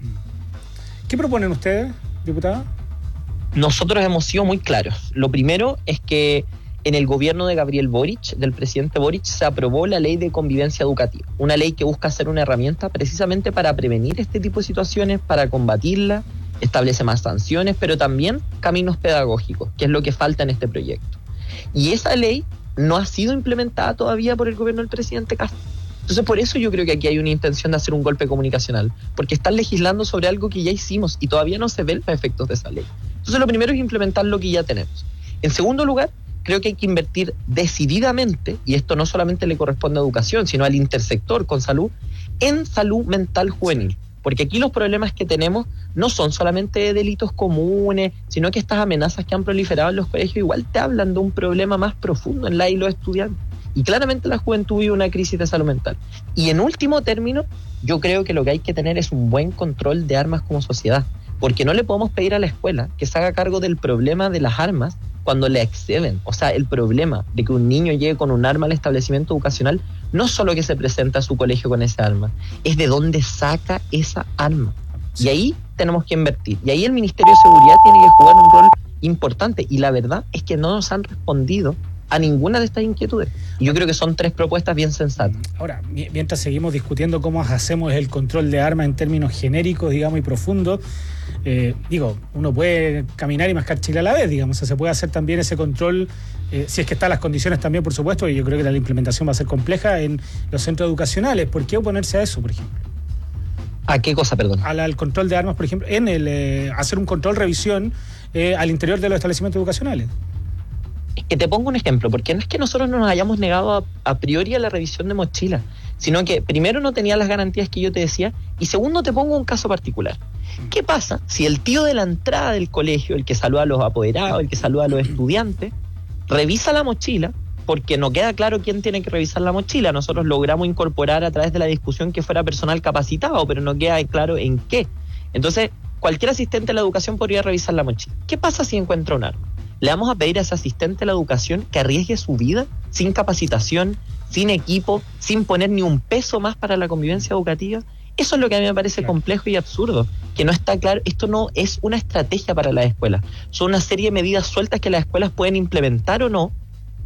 ¿Qué proponen ustedes, diputada? Nosotros hemos sido muy claros. Lo primero es que en el gobierno de Gabriel Boric, del presidente Boric, se aprobó la ley de convivencia educativa, una ley que busca ser una herramienta precisamente para prevenir este tipo de situaciones, para combatirla, establece más sanciones, pero también caminos pedagógicos, que es lo que falta en este proyecto. Y esa ley no ha sido implementada todavía por el gobierno del presidente Castro. Entonces, por eso yo creo que aquí hay una intención de hacer un golpe comunicacional, porque están legislando sobre algo que ya hicimos y todavía no se ven los efectos de esa ley. Entonces, lo primero es implementar lo que ya tenemos. En segundo lugar, creo que hay que invertir decididamente, y esto no solamente le corresponde a educación, sino al intersector con salud, en salud mental juvenil. Porque aquí los problemas que tenemos no son solamente de delitos comunes, sino que estas amenazas que han proliferado en los colegios igual te hablan de un problema más profundo en la y los estudiantes. Y claramente la juventud vive una crisis de salud mental. Y en último término, yo creo que lo que hay que tener es un buen control de armas como sociedad. Porque no le podemos pedir a la escuela que se haga cargo del problema de las armas cuando le exceden. O sea, el problema de que un niño llegue con un arma al establecimiento educacional no solo que se presenta a su colegio con esa arma, es de dónde saca esa arma. Y ahí tenemos que invertir. Y ahí el Ministerio de Seguridad tiene que jugar un rol importante. Y la verdad es que no nos han respondido a ninguna de estas inquietudes. Y yo creo que son tres propuestas bien sensatas. Ahora, mientras seguimos discutiendo cómo hacemos el control de armas en términos genéricos, digamos, y profundos, eh, digo, uno puede caminar y mascar chile a la vez, digamos, o sea, se puede hacer también ese control, eh, si es que están las condiciones también, por supuesto, y yo creo que la implementación va a ser compleja en los centros educacionales. ¿Por qué oponerse a eso, por ejemplo? ¿A qué cosa, perdón? Al, al control de armas, por ejemplo, en el eh, hacer un control, revisión eh, al interior de los establecimientos educacionales. Es que te pongo un ejemplo, porque no es que nosotros no nos hayamos negado a, a priori a la revisión de mochilas, sino que primero no tenía las garantías que yo te decía, y segundo te pongo un caso particular. ¿Qué pasa si el tío de la entrada del colegio, el que saluda a los apoderados, el que saluda a los estudiantes, revisa la mochila? Porque no queda claro quién tiene que revisar la mochila. Nosotros logramos incorporar a través de la discusión que fuera personal capacitado, pero no queda claro en qué. Entonces, cualquier asistente de la educación podría revisar la mochila. ¿Qué pasa si encuentra un arma? ¿Le vamos a pedir a ese asistente de la educación que arriesgue su vida sin capacitación, sin equipo, sin poner ni un peso más para la convivencia educativa? Eso es lo que a mí me parece complejo y absurdo, que no está claro. Esto no es una estrategia para las escuelas. Son una serie de medidas sueltas que las escuelas pueden implementar o no,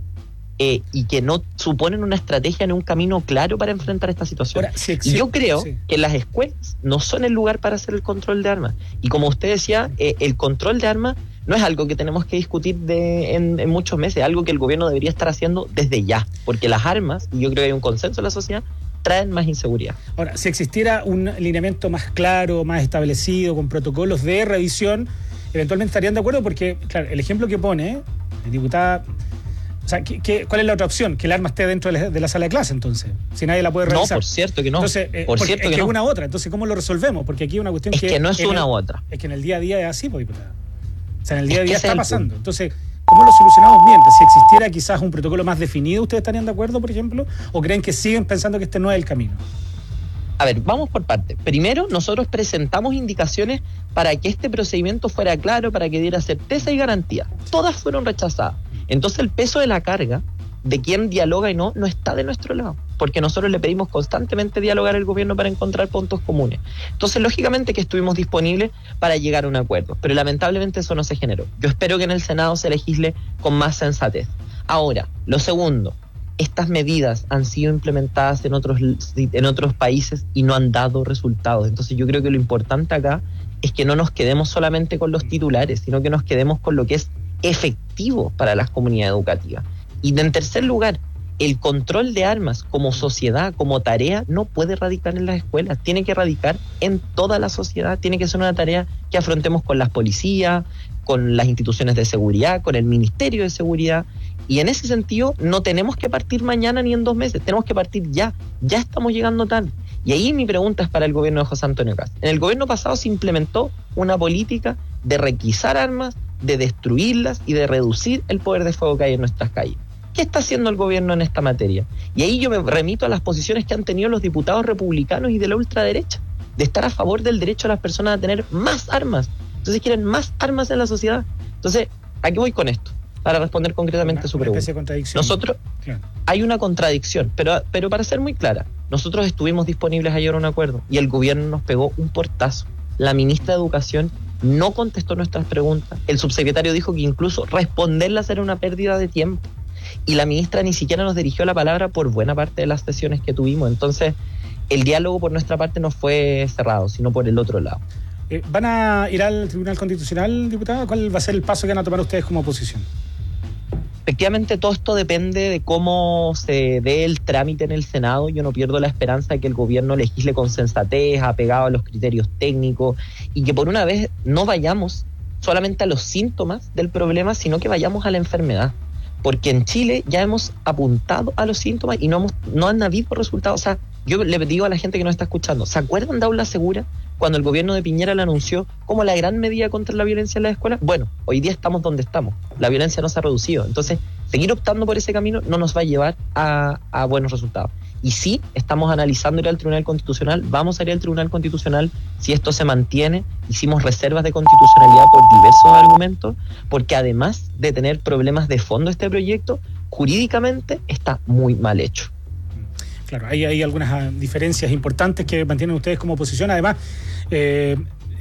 Eh, y que no suponen una estrategia ni un camino claro para enfrentar esta situación. Ahora, sí, sí, y yo creo sí. que las escuelas no son el lugar para hacer el control de armas. Y como usted decía, eh, el control de armas no es algo que tenemos que discutir de, en, en muchos meses, es algo que el gobierno debería estar haciendo desde ya, porque las armas, y yo creo que hay un consenso en la sociedad, traen más inseguridad. Ahora, si existiera un lineamiento más claro, más establecido, con protocolos de revisión, eventualmente estarían de acuerdo, porque, claro, el ejemplo que pone, ¿eh? la diputada... O sea, ¿qué, qué, ¿cuál es la otra opción? Que el arma esté dentro de la, de la sala de clase, entonces. Si nadie la puede revisar. No, por cierto que no. Entonces, eh, por cierto es que, que no. es una u otra. Entonces, ¿cómo lo resolvemos? Porque aquí hay una cuestión es que... Es que no es una el, u otra. Es que en el día a día es así, pues, diputada. O sea, en el día a día es que está pasando. Entonces, ¿cómo lo solucionamos mientras? Si existiera quizás un protocolo más definido, ¿ustedes estarían de acuerdo, por ejemplo? ¿O creen que siguen pensando que este no es el camino? A ver, vamos por partes. Primero, nosotros presentamos indicaciones para que este procedimiento fuera claro, para que diera certeza y garantía. Todas fueron rechazadas. Entonces, el peso de la carga de quién dialoga y no, no está de nuestro lado, porque nosotros le pedimos constantemente dialogar al gobierno para encontrar puntos comunes. Entonces, lógicamente que estuvimos disponibles para llegar a un acuerdo, pero lamentablemente eso no se generó. Yo espero que en el Senado se legisle con más sensatez. Ahora, lo segundo, estas medidas han sido implementadas en otros, en otros países y no han dado resultados. Entonces, yo creo que lo importante acá es que no nos quedemos solamente con los titulares, sino que nos quedemos con lo que es efectivo para las comunidades educativas. Y en tercer lugar, el control de armas como sociedad, como tarea, no puede radicar en las escuelas, tiene que radicar en toda la sociedad, tiene que ser una tarea que afrontemos con las policías, con las instituciones de seguridad, con el Ministerio de Seguridad, y en ese sentido no tenemos que partir mañana ni en dos meses, tenemos que partir ya, ya estamos llegando tarde. Y ahí mi pregunta es para el gobierno de José Antonio Kast. En el gobierno pasado se implementó una política de requisar armas, de destruirlas y de reducir el poder de fuego que hay en nuestras calles. ¿Qué está haciendo el gobierno en esta materia? Y ahí yo me remito a las posiciones que han tenido los diputados republicanos y de la ultraderecha, de estar a favor del derecho a las personas a tener más armas. Entonces quieren más armas en la sociedad. Entonces, ¿a qué voy con esto? Para responder concretamente una, a su pregunta. Una especie de contradicción. Nosotros, claro. Hay una contradicción, pero, pero para ser muy clara, nosotros estuvimos disponibles a llegar a un acuerdo y el gobierno nos pegó un portazo. La ministra de Educación no contestó nuestras preguntas. El subsecretario dijo que incluso responderlas era una pérdida de tiempo. Y la ministra ni siquiera nos dirigió la palabra por buena parte de las sesiones que tuvimos. Entonces, el diálogo por nuestra parte no fue cerrado, sino por el otro lado. Eh, ¿Van a ir al Tribunal Constitucional, diputada? ¿Cuál va a ser el paso que van a tomar ustedes como oposición? Efectivamente, todo esto depende de cómo se dé el trámite en el Senado. Yo no pierdo la esperanza de que el gobierno legisle con sensatez, apegado a los criterios técnicos, y que por una vez no vayamos solamente a los síntomas del problema, sino que vayamos a la enfermedad. Porque en Chile ya hemos apuntado a los síntomas y no, hemos, no han habido resultados. O sea, yo le digo a la gente que nos está escuchando, ¿se acuerdan de Aula Segura? Cuando el gobierno de Piñera la anunció como la gran medida contra la violencia en las escuelas. Bueno, hoy día estamos donde estamos. La violencia no se ha reducido. Entonces, seguir optando por ese camino no nos va a llevar a, a buenos resultados. Y sí, estamos analizando ir al Tribunal Constitucional. Vamos a ir al Tribunal Constitucional si esto se mantiene. Hicimos reservas de constitucionalidad por diversos argumentos, porque además de tener problemas de fondo este proyecto, jurídicamente está muy mal hecho. Claro, hay, hay algunas diferencias importantes que mantienen ustedes como oposición. Además, eh,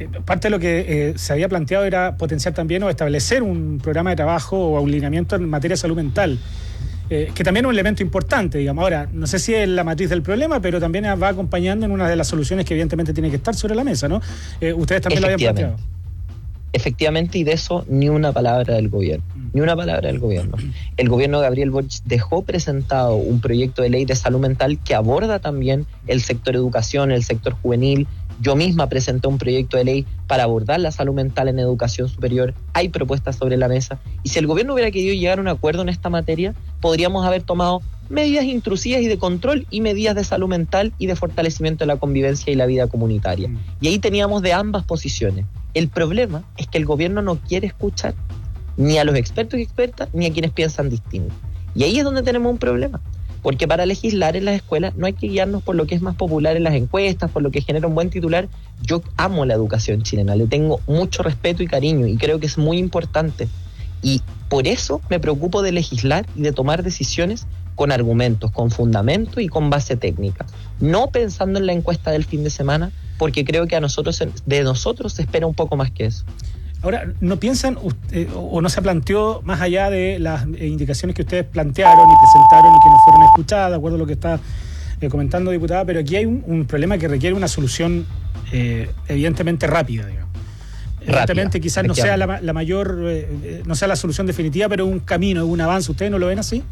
eh, parte de lo que eh, se había planteado era potenciar también o establecer un programa de trabajo o alineamiento en materia de salud mental, eh, que también es un elemento importante, digamos. Ahora, no sé si es la matriz del problema, pero también va acompañando en una de las soluciones que evidentemente tiene que estar sobre la mesa, ¿no? Eh, ustedes también lo habían planteado. Efectivamente, y de eso ni una palabra del gobierno, ni una palabra del gobierno. El gobierno de Gabriel Boric dejó presentado un proyecto de ley de salud mental que aborda también el sector educación, el sector juvenil. Yo misma presenté un proyecto de ley para abordar la salud mental en educación superior. Hay propuestas sobre la mesa. Y si el gobierno hubiera querido llegar a un acuerdo en esta materia, podríamos haber tomado medidas intrusivas y de control y medidas de salud mental y de fortalecimiento de la convivencia y la vida comunitaria. Y ahí teníamos de ambas posiciones. El problema es que el gobierno no quiere escuchar ni a los expertos y expertas ni a quienes piensan distinto. Y ahí es donde tenemos un problema. Porque para legislar en las escuelas no hay que guiarnos por lo que es más popular en las encuestas, por lo que genera un buen titular. Yo amo la educación chilena, le tengo mucho respeto y cariño y creo que es muy importante. Y por eso me preocupo de legislar y de tomar decisiones con argumentos, con fundamento y con base técnica. No pensando en la encuesta del fin de semana, porque creo que a nosotros, de nosotros se espera un poco más que eso. Ahora, ¿no piensan usted, o no se planteó más allá de las indicaciones que ustedes plantearon y presentaron y que no fueron escuchadas, de acuerdo a lo que está eh, comentando, diputada, pero aquí hay un, un problema que requiere una solución eh, evidentemente rápida, digamos. Rápida, evidentemente quizás no sea la, la mayor, eh, no sea la solución definitiva, pero un camino, un avance. ¿Ustedes no lo ven así?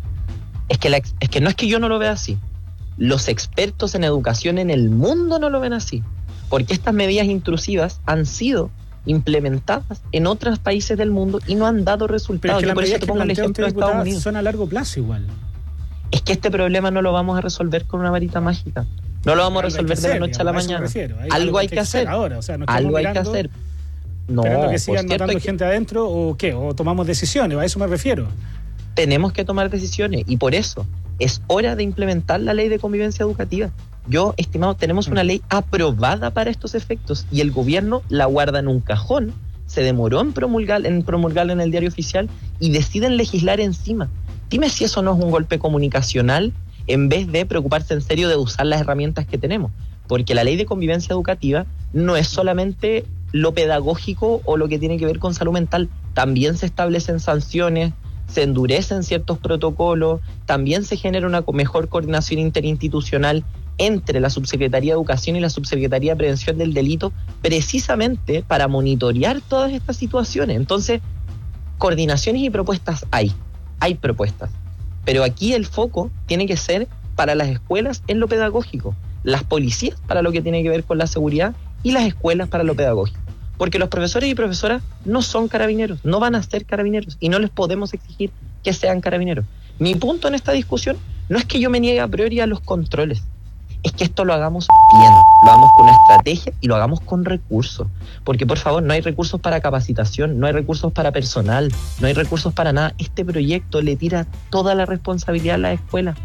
Es que, la, es que no es que yo no lo vea así. Los expertos en educación en el mundo no lo ven así. Porque estas medidas intrusivas han sido implementadas en otros países del mundo y no han dado resultados. Pero es que por eso te pongo el ejemplo de Estados Unidos. Son a largo plazo igual. Es que este problema no lo vamos a resolver con una varita mágica. No lo vamos a resolver de la noche a la mañana. Algo hay que hacer. Ahora, o sea, no algo hay que hacer. No, esperando que sigan matando gente adentro o qué, o tomamos decisiones, a eso me refiero. Tenemos que tomar decisiones y por eso es hora de implementar la ley de convivencia educativa. Yo, estimado, tenemos una ley aprobada para estos efectos y el gobierno la guarda en un cajón, se demoró en promulgar, en promulgarla en el diario oficial y deciden legislar encima. Dime si eso no es un golpe comunicacional en vez de preocuparse en serio de usar las herramientas que tenemos. Porque la ley de convivencia educativa no es solamente lo pedagógico o lo que tiene que ver con salud mental, también se establecen sanciones, se endurecen ciertos protocolos, también se genera una mejor coordinación interinstitucional entre la Subsecretaría de Educación y la Subsecretaría de Prevención del Delito, precisamente para monitorear todas estas situaciones. Entonces, coordinaciones y propuestas hay, hay propuestas, pero aquí el foco tiene que ser para las escuelas en lo pedagógico, las policías para lo que tiene que ver con la seguridad y las escuelas para lo pedagógico. Porque los profesores y profesoras no son carabineros, no van a ser carabineros y no les podemos exigir que sean carabineros. Mi punto en esta discusión no es que yo me niegue a priori a los controles, es que esto lo hagamos bien, lo hagamos con una estrategia y lo hagamos con recursos. Porque, por favor, no hay recursos para capacitación, no hay recursos para personal, no hay recursos para nada. Este proyecto le tira toda la responsabilidad a la escuela,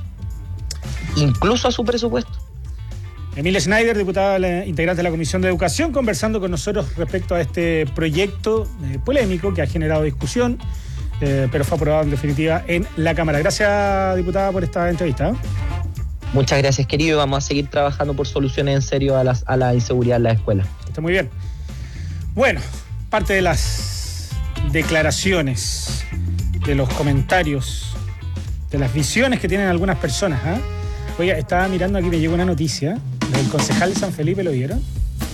incluso a su presupuesto. Emilia Schneider, diputada integrante de la Comisión de Educación, conversando con nosotros respecto a este proyecto eh, polémico que ha generado discusión, eh, pero fue aprobado en definitiva en la Cámara. Gracias, diputada, por esta entrevista. ¿eh? Muchas gracias, querido. Vamos a seguir trabajando por soluciones en serio a, las, a la inseguridad en la escuela. Está muy bien. Bueno, parte de las declaraciones, de los comentarios, de las visiones que tienen algunas personas. ¿eh? Oiga, estaba mirando aquí, me llegó una noticia del concejal de San Felipe, ¿lo vieron?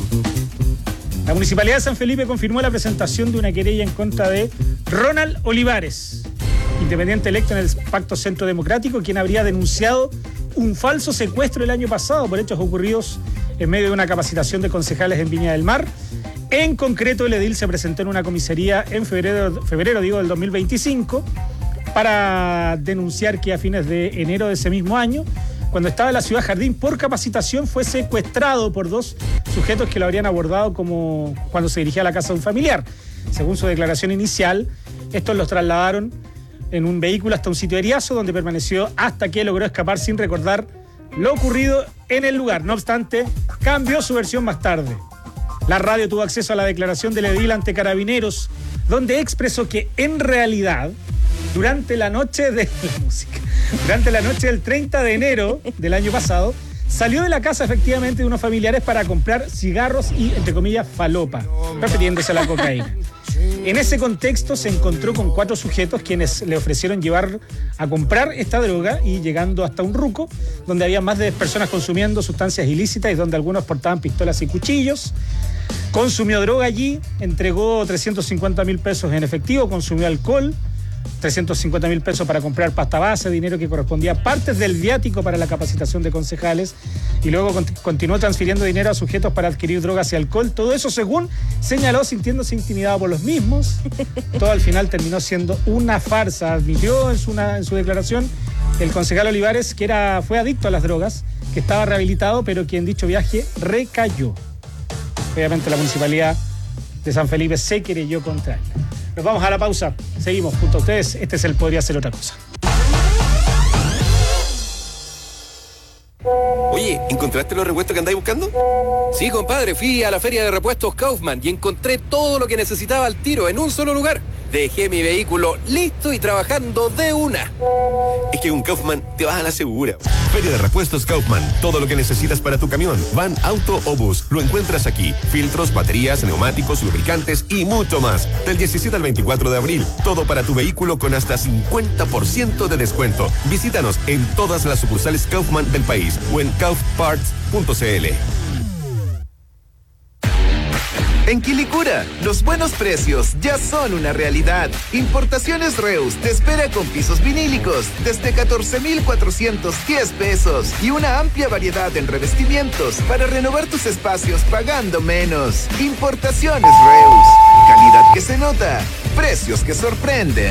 La Municipalidad de San Felipe confirmó la presentación de una querella en contra de Ronald Olivares, independiente electo en el Pacto Centro Democrático, quien habría denunciado un falso secuestro el año pasado por hechos ocurridos en medio de una capacitación de concejales en Viña del Mar. En concreto, el edil se presentó en una comisaría en febrero, febrero digo, del dos mil veinticinco para denunciar que a fines de enero de ese mismo año, cuando estaba en la ciudad Jardín por capacitación, fue secuestrado por dos sujetos que lo habrían abordado como cuando se dirigía a la casa de un familiar. Según su declaración inicial, estos los trasladaron en un vehículo hasta un sitio de Eriazo, donde permaneció hasta que logró escapar sin recordar lo ocurrido en el lugar. No obstante, cambió su versión más tarde. La radio tuvo acceso a la declaración del edil ante Carabineros, donde expresó que en realidad, durante la noche de la música, durante la noche del treinta de enero del año pasado, salió de la casa efectivamente de unos familiares para comprar cigarros y, entre comillas, falopa, refiriéndose a la cocaína. En ese contexto se encontró con cuatro sujetos quienes le ofrecieron llevar a comprar esta droga y llegando hasta un ruco donde había más de diez personas consumiendo sustancias ilícitas y donde algunos portaban pistolas y cuchillos. Consumió droga allí, entregó trescientos cincuenta mil pesos en efectivo, consumió alcohol, trescientos cincuenta mil pesos para comprar pasta base, dinero que correspondía a partes del viático para la capacitación de concejales y luego cont- continuó transfiriendo dinero a sujetos para adquirir drogas y alcohol. Todo eso según señaló, sintiéndose intimidado por los mismos. Todo al final terminó siendo una farsa. Admitió en su, una, en su declaración el concejal Olivares que era, fue adicto a las drogas, que estaba rehabilitado, pero que en dicho viaje recayó. Obviamente la municipalidad de San Felipe se querelló contra él. Nos vamos a la pausa. Seguimos junto a ustedes. Este es el Podría Ser Otra Cosa. Oye, ¿encontraste los repuestos que andáis buscando? Sí, compadre, fui a la feria de repuestos Kaufman y encontré todo lo que necesitaba al tiro en un solo lugar. Dejé mi vehículo listo y trabajando de una. Es que con Kaufman te vas a la segura. Feria de repuestos Kaufman. Todo lo que necesitas para tu camión, van, auto o bus, lo encuentras aquí. Filtros, baterías, neumáticos, lubricantes y mucho más. Del diecisiete al veinticuatro de abril. Todo para tu vehículo con hasta cincuenta por ciento de descuento. Visítanos en todas las sucursales Kaufman del país o en kauf parts punto c l. En Quilicura, los buenos precios ya son una realidad. Importaciones Reus te espera con pisos vinílicos desde catorce mil cuatrocientos diez pesos y una amplia variedad en revestimientos para renovar tus espacios pagando menos. Importaciones Reus, calidad que se nota, precios que sorprenden.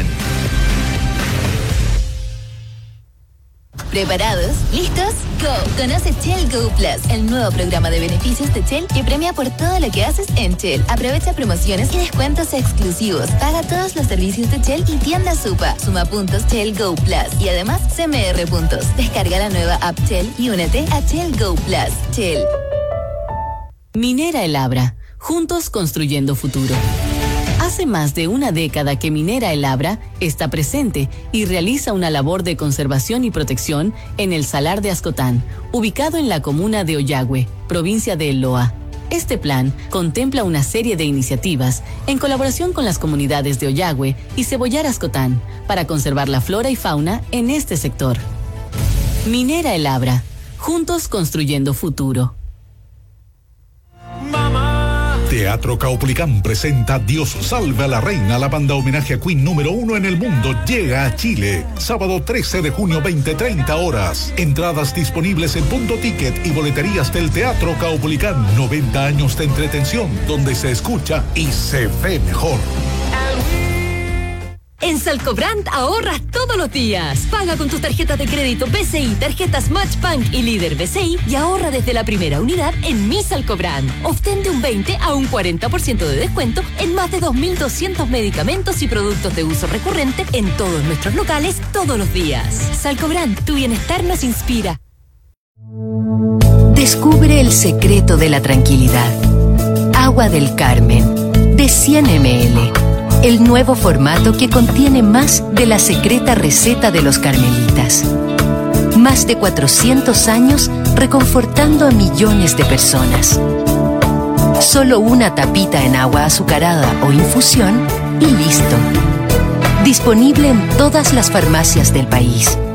¿Preparados? ¿Listos? ¡Go! Conoce Shell Go Plus, el nuevo programa de beneficios de Shell que premia por todo lo que haces en Shell. Aprovecha promociones y descuentos exclusivos. Paga todos los servicios de Shell y tienda Supa. Suma puntos Shell Go Plus y además C M R puntos. Descarga la nueva app Shell y únete a Shell Go Plus. Shell. Minera El Abra. Juntos construyendo futuro. Hace más de una década que Minera El Abra está presente y realiza una labor de conservación y protección en el Salar de Ascotán, ubicado en la comuna de Ollagüe, provincia de El Loa. Este plan contempla una serie de iniciativas en colaboración con las comunidades de Ollagüe y Cebollar Ascotán para conservar la flora y fauna en este sector. Minera El Abra. Juntos construyendo futuro. Teatro Caupolicán presenta Dios salve a la reina. La banda homenaje a Queen número uno en el mundo llega a Chile. Sábado trece de junio, veinte treinta horas. Entradas disponibles en Punto Ticket y boleterías del Teatro Caupolicán. noventa años de entretención donde se escucha y se ve mejor. En Salcobrand ahorras todos los días. Paga con tus tarjetas de crédito B C I, tarjetas Matchbank y Líder B C I y ahorra desde la primera unidad en Mi Salcobrand. Obtén de un veinte a un cuarenta por ciento de descuento en más de dos mil doscientos medicamentos y productos de uso recurrente en todos nuestros locales todos los días. Salcobrand, tu bienestar nos inspira. Descubre el secreto de la tranquilidad. Agua del Carmen, de cien mililitros. El nuevo formato que contiene más de la secreta receta de los carmelitas. Más de cuatrocientos años reconfortando a millones de personas. Solo una tapita en agua azucarada o infusión y listo. Disponible en todas las farmacias del país.